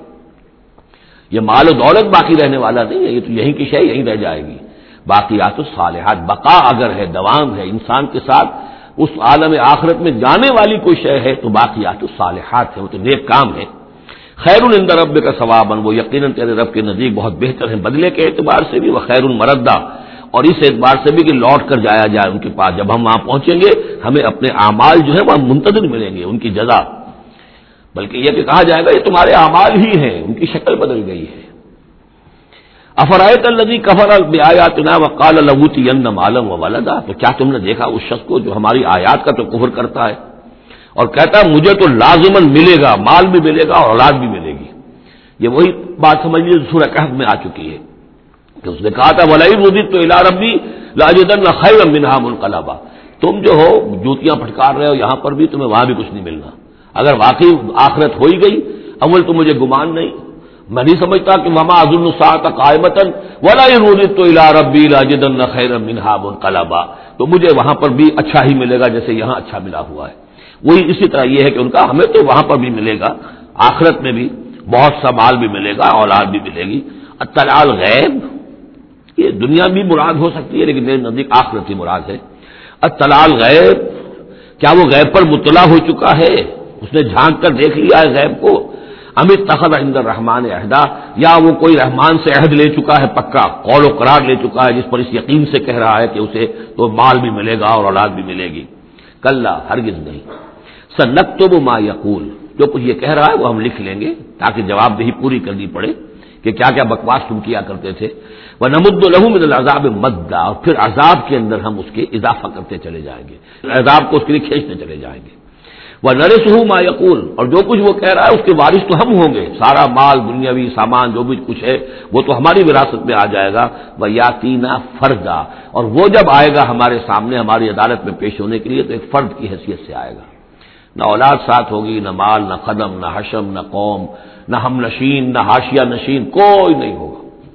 یہ مال و دولت باقی رہنے والا نہیں ہے، یہ تو یہیں کی شے یہیں رہ جائے گی۔ باقیات الصالحات، بقا اگر ہے، دوام ہے انسان کے ساتھ، اس عالم آخرت میں جانے والی کوئی شے ہے تو باقیات الصالحات ہے، وہ تو نیک کام ہے۔ خیر عند ربک ثوابا، وہ یقیناً تیرے رب کے نزدیک بہت بہتر ہے بدلے کے اعتبار سے بھی، وخیر مردا، اور اس اعتبار سے بھی کہ لوٹ کر جایا جائے ان کے پاس، جب ہم وہاں پہنچیں گے ہمیں اپنے اعمال جو ہے وہ منتظر ملیں گے، ان کی جزا، بلکہ یہ کہ کہا جائے گا یہ تمہارے اعمال ہی ہیں، ان کی شکل بدل گئی ہے۔ افرأیت الذی کفر بآیاتنا وقال لأوتین مالا وولدا، تو کیا تم نے دیکھا اس شخص کو جو ہماری آیات کا تو کفر کرتا ہے اور کہتا ہے مجھے تو لازماً ملے گا، مال بھی ملے گا اور اولاد بھی ملے گی۔ یہ وہی بات سمجھ لیجیے سورہ کہف میں آ چکی ہے کہ اس نے کہا تھا وَلَئِن رُدِدتُّ إِلَىٰ رَبِّي لَأَجِدَنَّ خَيْرًا مِّنْهَا مُنقَلَبًا، تم جو ہو جوتیاں پھٹکار رہے ہو یہاں پر بھی، تمہیں وہاں بھی کچھ نہیں ملنا۔ اگر واقعی آخرت ہو ہی گئی، اول تو مجھے گمان نہیں، میں نہیں سمجھتا کہ وما اظن الساعۃ قائمۃ ولئن رددت الی ربی لاجدن خیرا منها منقلبا، تو مجھے وہاں پر بھی اچھا ہی ملے گا جیسے یہاں اچھا ملا ہوا ہے۔ وہی اسی طرح یہ ہے کہ ان کا ہمیں تو وہاں پر بھی ملے گا، آخرت میں بھی بہت سا مال بھی ملے گا، اولاد بھی ملے گی۔ اطلاع الغیب، یہ دنیا بھی مراد ہو سکتی ہے لیکن میرے نزدیک آخرتی مراد ہے۔ اطلاع الغیب، کیا وہ غیب پر مطلع ہو چکا ہے، اس نے جھانک کر دیکھ لیا ہے غیب کو؟ ام اتخذ عند الرحمن عہدا، یا وہ کوئی رحمان سے عہد لے چکا ہے پکا، قول و قرار لے چکا ہے، جس پر اس یقین سے کہہ رہا ہے کہ اسے تو مال بھی ملے گا اور اولاد بھی ملے گی. کلا، ہرگز نہیں. سنکتب ما یقول، جو کچھ یہ کہہ رہا ہے وہ ہم لکھ لیں گے تاکہ جواب دہی پوری کرنی پڑے کہ کیا کیا بکواس تم کیا کرتے تھے. وَنَمُدُّ لَهُ مِنَ الْعَذَابِ مَدًّا، اور پھر عذاب کے اندر ہم اس کے اضافہ کرتے چلے جائیں گے، عذاب کو اس کے لیے کھینچتے چلے جائیں گے. وَنَرِثُهُ مَا يَقُولُ، اور جو کچھ وہ کہہ رہا ہے اس کے وارث تو ہم ہوں گے، سارا مال دنیاوی سامان جو بھی کچھ ہے وہ تو ہماری وراثت میں آ جائے گا. وَيَأْتِينَا فَرْدًا، اور وہ جب آئے گا ہمارے سامنے ہماری عدالت میں پیش ہونے کے لیے تو ایک فرد کی حیثیت سے آئے گا. نہ اولاد ساتھ ہوگی، نہ مال، نہ قدم، نہ حشم، نہ قوم، نہ ہم نشین، نہ حاشیہ نشین، کوئی نہیں ہوگا.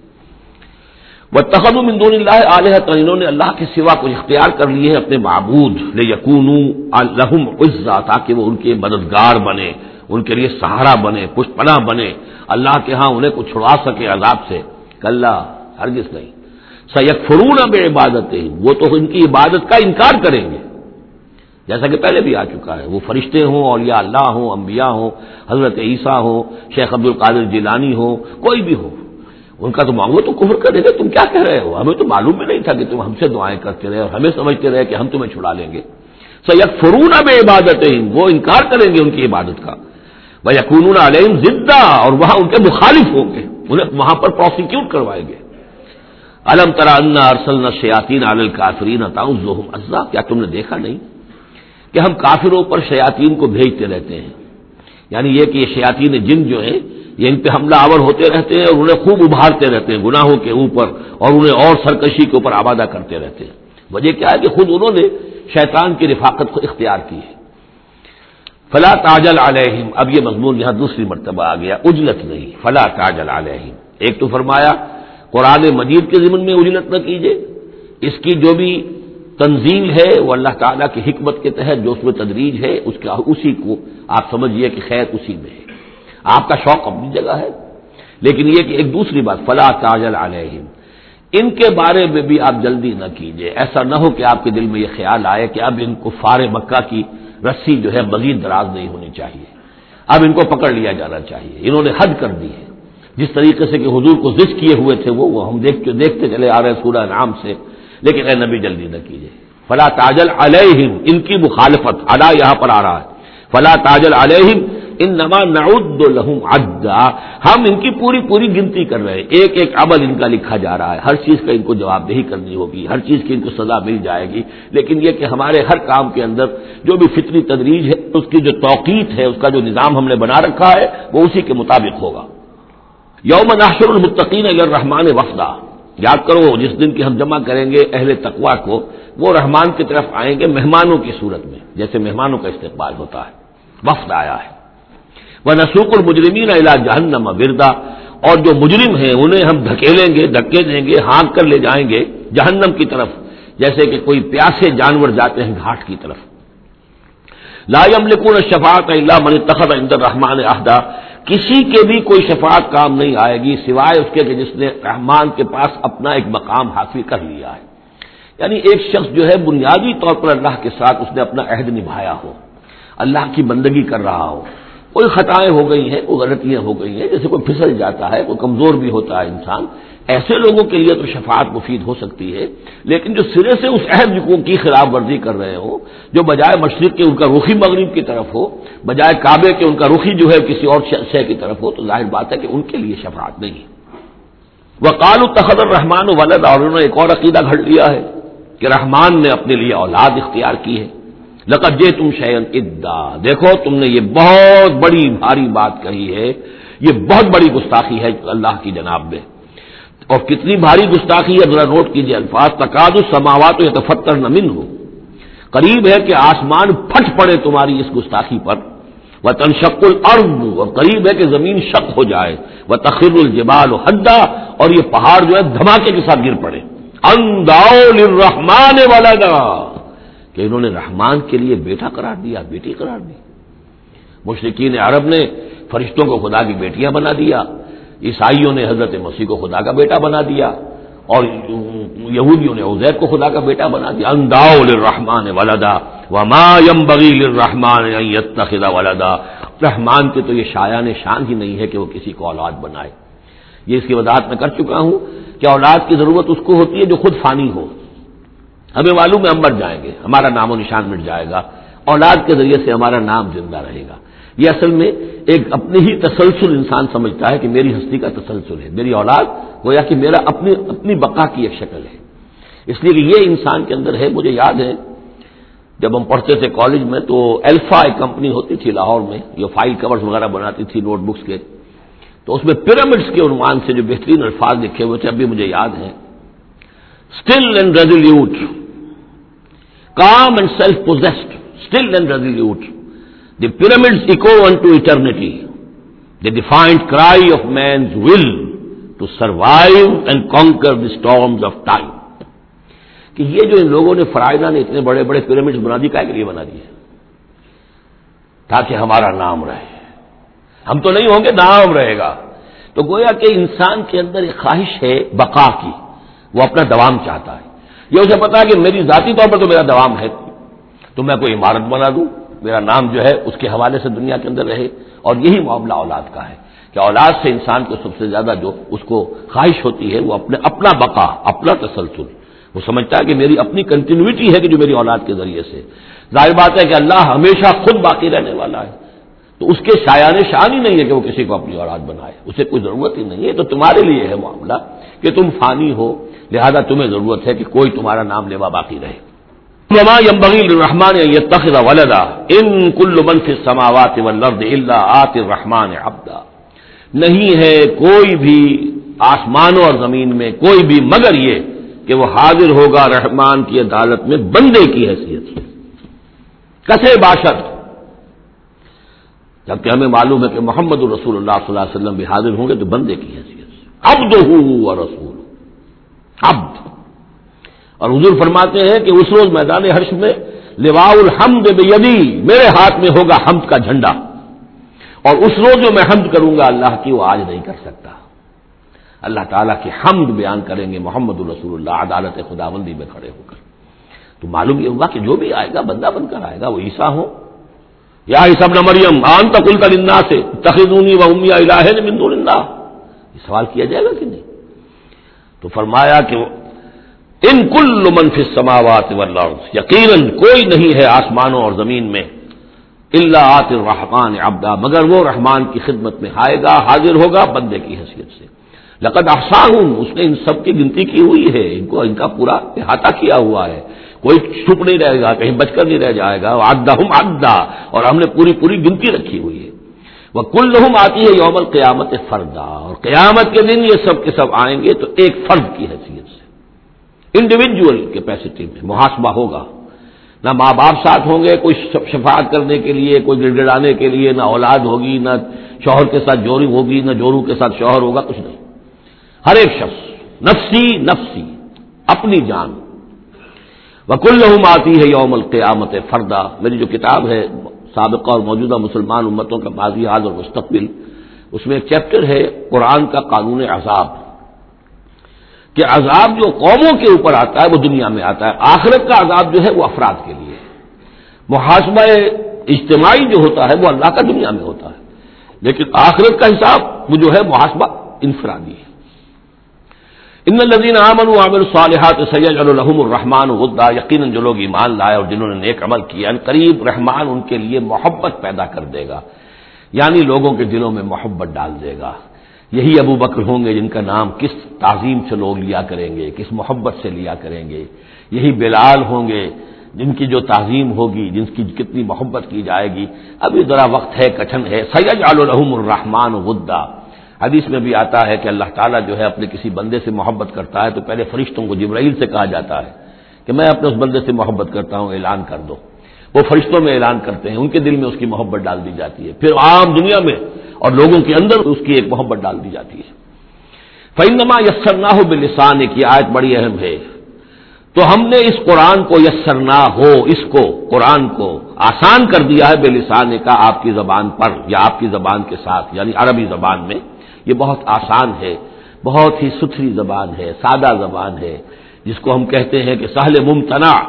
وَاتَّخَذُوا مِن دُونِ اللَّهِ آلِهَةً، انہوں نے اللہ کے سوا کچھ اختیار کر لیے ہیں اپنے معبود، لِيَكُونُوا لَهُمْ عِزًّا، تاکہ وہ ان کے مددگار بنے، ان کے لیے سہارا بنے، پشت پناہ بنے، اللہ کے ہاں انہیں کچھ چھڑا سکے عذاب سے. کلا، ہرگز نہیں. سَيَكْفُرُونَ بِعِبَادَتِهِمْ، وہ تو ان کی عبادت کا انکار کریں گے، جیسا کہ پہلے بھی آ چکا ہے. وہ فرشتے ہوں، اولیاء اللہ ہوں، انبیاء ہوں، حضرت عیسیٰ ہوں، شیخ عبد القادر جیلانی ہو، کوئی بھی ہو، ان کا تو مانگو تو کفر کر دے گا. تم کیا کہہ رہے ہو؟ ہمیں تو معلوم بھی نہیں تھا کہ تم ہم سے دعائیں کرتے رہے اور ہمیں سمجھتے رہے کہ ہم تمہیں چھڑا لیں گے. سَيَكْفُرُونَ بِعِبَادَتِهِمْ، وہ انکار کریں گے ان کی عبادت کا. وَيَكُونُونَ عَلَيْهِمْ ضِدًّا، اور وہاں ان کے مخالف ہوں گے، انہیں وہاں پر پروسیکیوٹ کروائیں گے. أَلَمْ تَرَ أَنَّا أَرْسَلْنَا الشَّيَاطِينَ عَلَى الْكَافِرِينَ تَعُزُّهُمْ عَزًّا، کیا تم نے دیکھا نہیں کہ ہم کافروں پر شیاطین کو بھیجتے رہتے ہیں؟ یعنی یہ کہ یہ شیاطین جن جو ہیں یہ ان پہ حملہ آور ہوتے رہتے ہیں اور انہیں خوب ابھارتے رہتے ہیں گناہوں کے اوپر، اور انہیں اور سرکشی کے اوپر آبادہ کرتے رہتے ہیں. وجہ کیا ہے کہ خود انہوں نے شیطان کی رفاقت کو اختیار کی ہے. فلا تعجل علیہم، اب یہ مضمون یہاں دوسری مرتبہ آ گیا، عجلت نہیں، فلا تعجل علیہم. ایک تو فرمایا قرآن مجید کے ضمن میں عجلت نہ کیجیے، اس کی جو بھی تنزیل ہے وہ اللہ تعالیٰ کی حکمت کے تحت جو اس میں تدریج ہے اسی کو آپ سمجھیے کہ خیر اسی میں ہے. آپ کا شوق اپنی جگہ ہے، لیکن یہ کہ ایک دوسری بات فلا تعجل علیہم، ان کے بارے میں بھی آپ جلدی نہ کیجیے. ایسا نہ ہو کہ آپ کے دل میں یہ خیال آئے کہ اب ان کفار مکہ کی رسی جو ہے مزید دراز نہیں ہونی چاہیے، اب ان کو پکڑ لیا جانا چاہیے. انہوں نے حد کر دی ہے، جس طریقے سے کہ حضور کو ضد کیے ہوئے تھے وہ ہم دیکھتے چلے آ رہے ہیں سورہ انعام سے. لیکن اے نبی جلدی نہ کیجیے. فلا تعجل علیہم، ان کی مخالفت، علی یہاں پر آ رہا ہے. فلا تعجل علیہم انما نعد لهم عدا، ہم ان کی پوری پوری گنتی کر رہے ہیں، ایک ایک عمل ان کا لکھا جا رہا ہے، ہر چیز کا ان کو جواب دہی کرنی ہوگی، ہر چیز کی ان کو سزا مل جائے گی. لیکن یہ کہ ہمارے ہر کام کے اندر جو بھی فطری تدریج ہے، اس کی جو توقیت ہے، اس کا جو نظام ہم نے بنا رکھا ہے وہ اسی کے مطابق ہوگا. یوم نحشر المتقین الی الرحمن وفدا، یاد کرو جس دن کی ہم جمع کریں گے اہل تقوی کو، وہ رحمان کی طرف آئیں گے مہمانوں کی صورت میں، جیسے مہمانوں کا استقبال ہوتا ہے. وفد آیا ہے. وَنَسُوقُ الْمُجْرِمِينَ إِلَىٰ جَهَنَّمَ وِرْدًا، اور جو مجرم ہیں انہیں ہم دھکیلیں گے، دھکے دیں گے، ہانک کر لے جائیں گے جہنم کی طرف، جیسے کہ کوئی پیاسے جانور جاتے ہیں گھاٹ کی طرف. لَا يَمْلِكُونَ الشَّفَاعَةَ إِلَّا مَنِ اتَّخَذَ عِندَ الرَّحْمَٰنِ عَهْدًا، کسی کے بھی کوئی شفاعت کام نہیں آئے گی سوائے اس کے کہ جس نے رحمان کے پاس اپنا ایک مقام حاصل کر لیا ہے. یعنی ایک شخص جو ہے بنیادی طور پر اللہ کے ساتھ اس نے اپنا عہد نبھایا ہو، اللہ کی بندگی کر رہا ہو، کوئی خطائیں ہو گئی ہیں، کوئی غلطیاں ہو گئی ہیں، جیسے کوئی پھسل جاتا ہے، کوئی کمزور بھی ہوتا ہے انسان، ایسے لوگوں کے لیے تو شفاعت مفید ہو سکتی ہے. لیکن جو سرے سے اس عہد کی خلاف ورزی کر رہے ہو، جو بجائے مشرق کے ان کا رخی مغرب کی طرف ہو، بجائے کعبے کے ان کا رخی جو ہے کسی اور شے کی طرف ہو، تو ظاہر بات ہے کہ ان کے لیے شفاعت نہیں. وقالوا اتخذ الرحمن ولدا، اور انہوں نے ایک اور عقیدہ گھڑ لیا ہے کہ رحمان نے اپنے لیے اولاد اختیار کی ہے. لقد جئتم شیئا ادا، دیکھو تم نے یہ بہت بڑی بھاری بات کہی ہے، یہ بہت بڑی گستاخی ہے اللہ کی جناب میں. اور کتنی بھاری گستاخی ہے ذرا نوٹ کیجئے الفاظ. تکاد السماوات یتفطرن منہ، قریب ہے کہ آسمان پھٹ پڑے تمہاری اس گستاخی پر. وتنشق الارض، اور قریب ہے کہ زمین شق ہو جائے. وتخر الجبال حدا، اور یہ پہاڑ جو ہے دھماکے کے ساتھ گر پڑے. ان دعوا للرحمن ولدا، کہ انہوں نے رحمان کے لیے بیٹا قرار دیا، بیٹی قرار دی. مشرکین عرب نے فرشتوں کو خدا کی بیٹیاں بنا دیا، عیسائیوں نے حضرت مسیح کو خدا کا بیٹا بنا دیا، اور یہودیوں نے عزیر کو خدا کا بیٹا بنا دیا. ان دعوا للرحمن ولدا وما ينبغي للرحمن ان يتخذ ولدا، رحمان کے تو یہ شایان شان ہی نہیں ہے کہ وہ کسی کو اولاد بنائے. یہ اس کی وضاحت میں کر چکا ہوں کہ اولاد کی ضرورت اس کو ہوتی ہے جو خود فانی ہو. ہمیں معلوم ہے ہم مر جائیں گے، ہمارا نام و نشان مٹ جائے گا، اولاد کے ذریعے سے ہمارا نام زندہ رہے گا. یہ اصل میں ایک اپنی ہی تسلسل انسان سمجھتا ہے کہ میری ہستی کا تسلسل ہے، میری اولاد گویا کہ میرا اپنی بقا کی ایک شکل ہے. اس لیے کہ یہ انسان کے اندر ہے. مجھے یاد ہے جب ہم پڑھتے تھے کالج میں تو الفا ایک کمپنی ہوتی تھی لاہور میں، جو فائل کورز وغیرہ بناتی تھی نوٹ بکس کے، تو اس میں پیرامڈس کے عنوان سے جو بہترین الفاظ لکھے ہوئے تھے اب بھی مجھے یاد ہیں. Still and resolute, calm and self-possessed, still and resolute. The pyramids echo unto eternity, the defiant cry of man's will to survive and conquer the storms of time. کہ یہ جو ان لوگوں نے فرائضہ نے اتنے بڑے بڑے پیرامڈز بنا دی، کائے کے لیے بنا دیے؟ تاکہ ہمارا نام رہے. ہم تو نہیں ہوں گے، نام رہے گا. تو گویا کہ انسان کے اندر ایک خواہش ہے بقا کی، وہ اپنا دوام چاہتا ہے. یہ اسے پتا ہے کہ میری ذاتی طور پر تو میرا دوام ہے، تو میں کوئی عمارت بنا دوں، میرا نام جو ہے اس کے حوالے سے دنیا کے اندر رہے. اور یہی معاملہ اولاد کا ہے کہ اولاد سے انسان کو سب سے زیادہ جو اس کو خواہش ہوتی ہے وہ اپنا بقا، اپنا تسلسل. وہ سمجھتا ہے کہ میری اپنی کنٹینیوٹی ہے کہ جو میری اولاد کے ذریعے سے. ظاہر بات ہے کہ اللہ ہمیشہ خود باقی رہنے والا ہے، تو اس کے شایان شان ہی نہیں ہے کہ وہ کسی کو اپنی اولاد بنائے. اسے کوئی ضرورت ہی نہیں ہے. تو تمہارے لیے ہے معاملہ کہ تم فانی ہو، لہذا تمہیں ضرورت ہے کہ کوئی تمہارا نام لیوا باقی رہے. وما ينبغي للرحمن ان يتخذ ولدا ان كل من في السماوات والارض الا آتي الرحمن عبدا. نہیں ہے کوئی بھی آسمانوں اور زمین میں کوئی بھی مگر یہ کہ وہ حاضر ہوگا رحمان کی عدالت میں بندے کی حیثیت سے. کسے باشد، جبکہ ہمیں معلوم ہے کہ محمد الرسول اللہ صلی اللہ علیہ وسلم بھی حاضر ہوں گے تو بندے کی حیثیت سے. عبدہ ورسولہ، عبد. اور حضور فرماتے ہیں کہ اس روز میدان حشر میں لواء الحمد بیدی، میرے ہاتھ میں ہوگا حمد کا جھنڈا، اور اس روز جو میں حمد کروں گا اللہ کی وہ آج نہیں کر سکتا. اللہ تعالیٰ کی حمد بیان کریں گے محمد الرسول اللہ عدالت خداوندی میں کھڑے ہو کر. تو معلوم یہ ہوگا کہ جو بھی آئے گا بندہ بن کر آئے گا. وہ عیسیٰ ہو یا عیسی ابن مریم انت قلت للناس اتخذونی وامی الہین من دون اللہ، یہ سوال کیا جائے گا کہ نہیں؟ تو فرمایا کہ ان کل من فی السماوات والارض، یقیناً کوئی نہیں ہے آسمانوں اور زمین میں، الا آتی الرحمن عبدا، مگر وہ رحمان کی خدمت میں آئے گا، حاضر ہوگا بندے کی حیثیت سے. لقد احصاہم، اس نے ان سب کی گنتی کی ہوئی ہے، ان کا پورا احاطہ کیا ہوا ہے، کوئی چھپ نہیں رہے گا، کہیں بچ کر نہیں رہ جائے گا. عدہم عدا، اور ہم نے پوری گنتی رکھی ہوئی ہے. وکلہم آتی ہے یوم القیامت فردا، اور قیامت کے دن یہ سب کے سب آئیں گے تو ایک فرد کی حیثیت سے، انڈیویجول کیپیسٹی میں محاسبہ ہوگا. نہ ماں باپ ساتھ ہوں گے کوئی شفاعت کرنے کے لیے، کوئی گڑگڑانے کے لیے، نہ اولاد ہوگی، نہ شوہر کے ساتھ جوری ہوگی، نہ جورو کے ساتھ شوہر ہوگا، کچھ نہیں. ہر ایک شخص نفسی نفسی، اپنی جان. وکلہم آتی ہے یوم القیامت فردا. میری جو کتاب ہے سابقہ اور موجودہ مسلمان امتوں کا ماضی، حال اور مستقبل، اس میں ایک چیپٹر ہے قرآن کا قانون عذاب، کہ عذاب جو قوموں کے اوپر آتا ہے وہ دنیا میں آتا ہے. آخرت کا عذاب جو ہے وہ افراد کے لیے. محاسبہ اجتماعی جو ہوتا ہے وہ اللہ کا دنیا میں ہوتا ہے، لیکن آخرت کا حساب وہ جو ہے محاسبہ انفرادی ہے. ان الذین آمنوا وعملوا الصالحات سیجعل لهم الرحمن ودا، یقیناً جو لوگ ایمان لائے اور جنہوں نے نیک عمل کیا، ان قریب رحمان ان کے لیے محبت پیدا کر دے گا، یعنی لوگوں کے دلوں میں محبت ڈال دے گا. یہی ابو بکر ہوں گے جن کا نام کس تعظیم سے لوگ لیا کریں گے، کس محبت سے لیا کریں گے. یہی بلال ہوں گے جن کی جو تعظیم ہوگی، جن کی کتنی محبت کی جائے گی. ابھی ذرا وقت ہے، کٹھن ہے. سیجعل لهم الرحمن ودا، حدیث میں بھی آتا ہے کہ اللہ تعالیٰ جو ہے اپنے کسی بندے سے محبت کرتا ہے تو پہلے فرشتوں کو، جبرائیل سے کہا جاتا ہے کہ میں اپنے اس بندے سے محبت کرتا ہوں، اعلان کر دو. وہ فرشتوں میں اعلان کرتے ہیں، ان کے دل میں اس کی محبت ڈال دی جاتی ہے. پھر عام دنیا میں اور لوگوں کے اندر اس کی ایک محبت ڈال دی جاتی ہے. فإنما یسرناہ بلسانک، یہ آیت بڑی اہم ہے. تو ہم نے اس قرآن کو یسرنا ہو، اس کو قرآن کو آسان کر دیا ہے بلسانک، آپ کی زبان پر یا آپ کی زبان کے ساتھ، یعنی عربی زبان میں. یہ بہت آسان ہے، بہت ہی ستھری زبان ہے، سادہ زبان ہے، جس کو ہم کہتے ہیں کہ سہل ممتنع.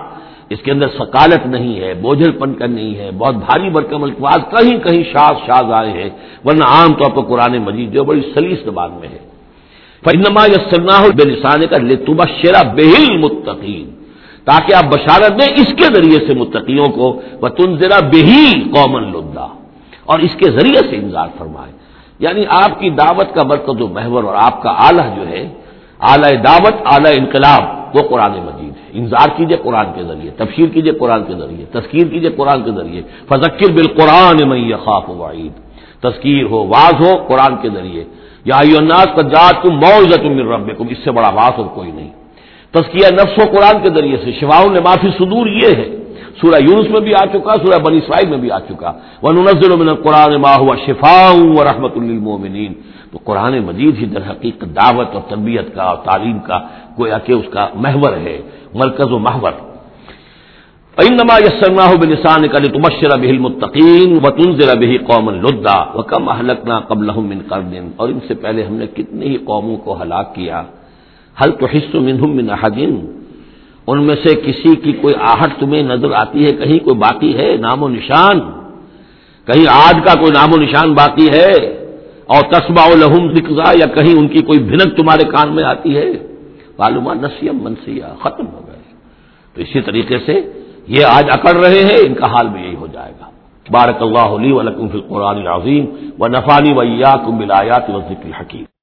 اس کے اندر ثقالت نہیں ہے، بوجھل پن کا نہیں ہے، بہت بھاری بھرکم الفاظ کہیں کہیں شاذ آئے ہیں، ورنہ عام طور پر قرآن مجید جو بڑی سلیس زبان میں ہے۔ فإنما يسرناه بلسانك لتبشر به المتقين، تاکہ آپ بشارت دیں اس کے ذریعے سے متقیوں کو، وتنذر به قوما لدا، اور اس کے ذریعے سے انذار فرمائے۔ یعنی آپ کی دعوت کا مرکز و محور اور آپ کا آلہ جو ہے، آلہ دعوت، آلہ انقلاب، وہ قرآن مجید ہے۔ انذار کیجئے قرآن کے ذریعے، تبشیر کیجئے قرآن کے ذریعے، تذکیر کیجئے قرآن کے ذریعے۔ فذکر بالقرآن من یخاف وعید، تذکیر ہو، واعظ ہو قرآن کے ذریعے۔ یا ایھا الناس قد جاءتکم موعظۃ من ربکم، اس سے بڑا واعظ اور کوئی نہیں۔ تزکیہ نفس و قرآن کے ذریعے سے، شفاء لما فی الصدور یہ ہے، سورہ یونس میں بھی آ چکا، سورہ بنی اسرائیل میں بھی آ چکا، وَنُنَزِّلُ مِنَ الْقُرْآنِ مَا هُوَ شِفَاءٌ وَرَحْمَةٌ لِّلْمُؤْمِنِينَ۔ تو قرآن مجید ہی در حقیقت دعوت اور تربیت کا اور تعلیم کا گویا کہ اس کا محور ہے، مرکز و محور۔ فإنما يسرناه بلسانك لتبشر به المتقين وتنذر به قوما لدا وكم أهلكنا قبلهم من قرن، اور ان سے پہلے ہم نے کتنی ہی قوموں کو ہلاک کیا۔ هل تحس منهم من أحد، ان میں سے کسی کی کوئی آہٹ تمہیں نظر آتی ہے؟ کہیں کوئی باقی ہے نام و نشان؟ کہیں عاد کا کوئی نام و نشان باقی ہے؟ اور تسمع لهم ذکرا، یا کہیں ان کی کوئی بھنک تمہارے کان میں آتی ہے؟ معلومات نسیم منسیہ، ختم ہو گئے۔ تو اسی طریقے سے یہ آج اکڑ رہے ہیں، ان کا حال بھی یہی ہو جائے گا۔ بارک اللہ لی و لکم فی القرآن العظیم ونفعنی وإیاکم بالآیات والذکر الحکیم۔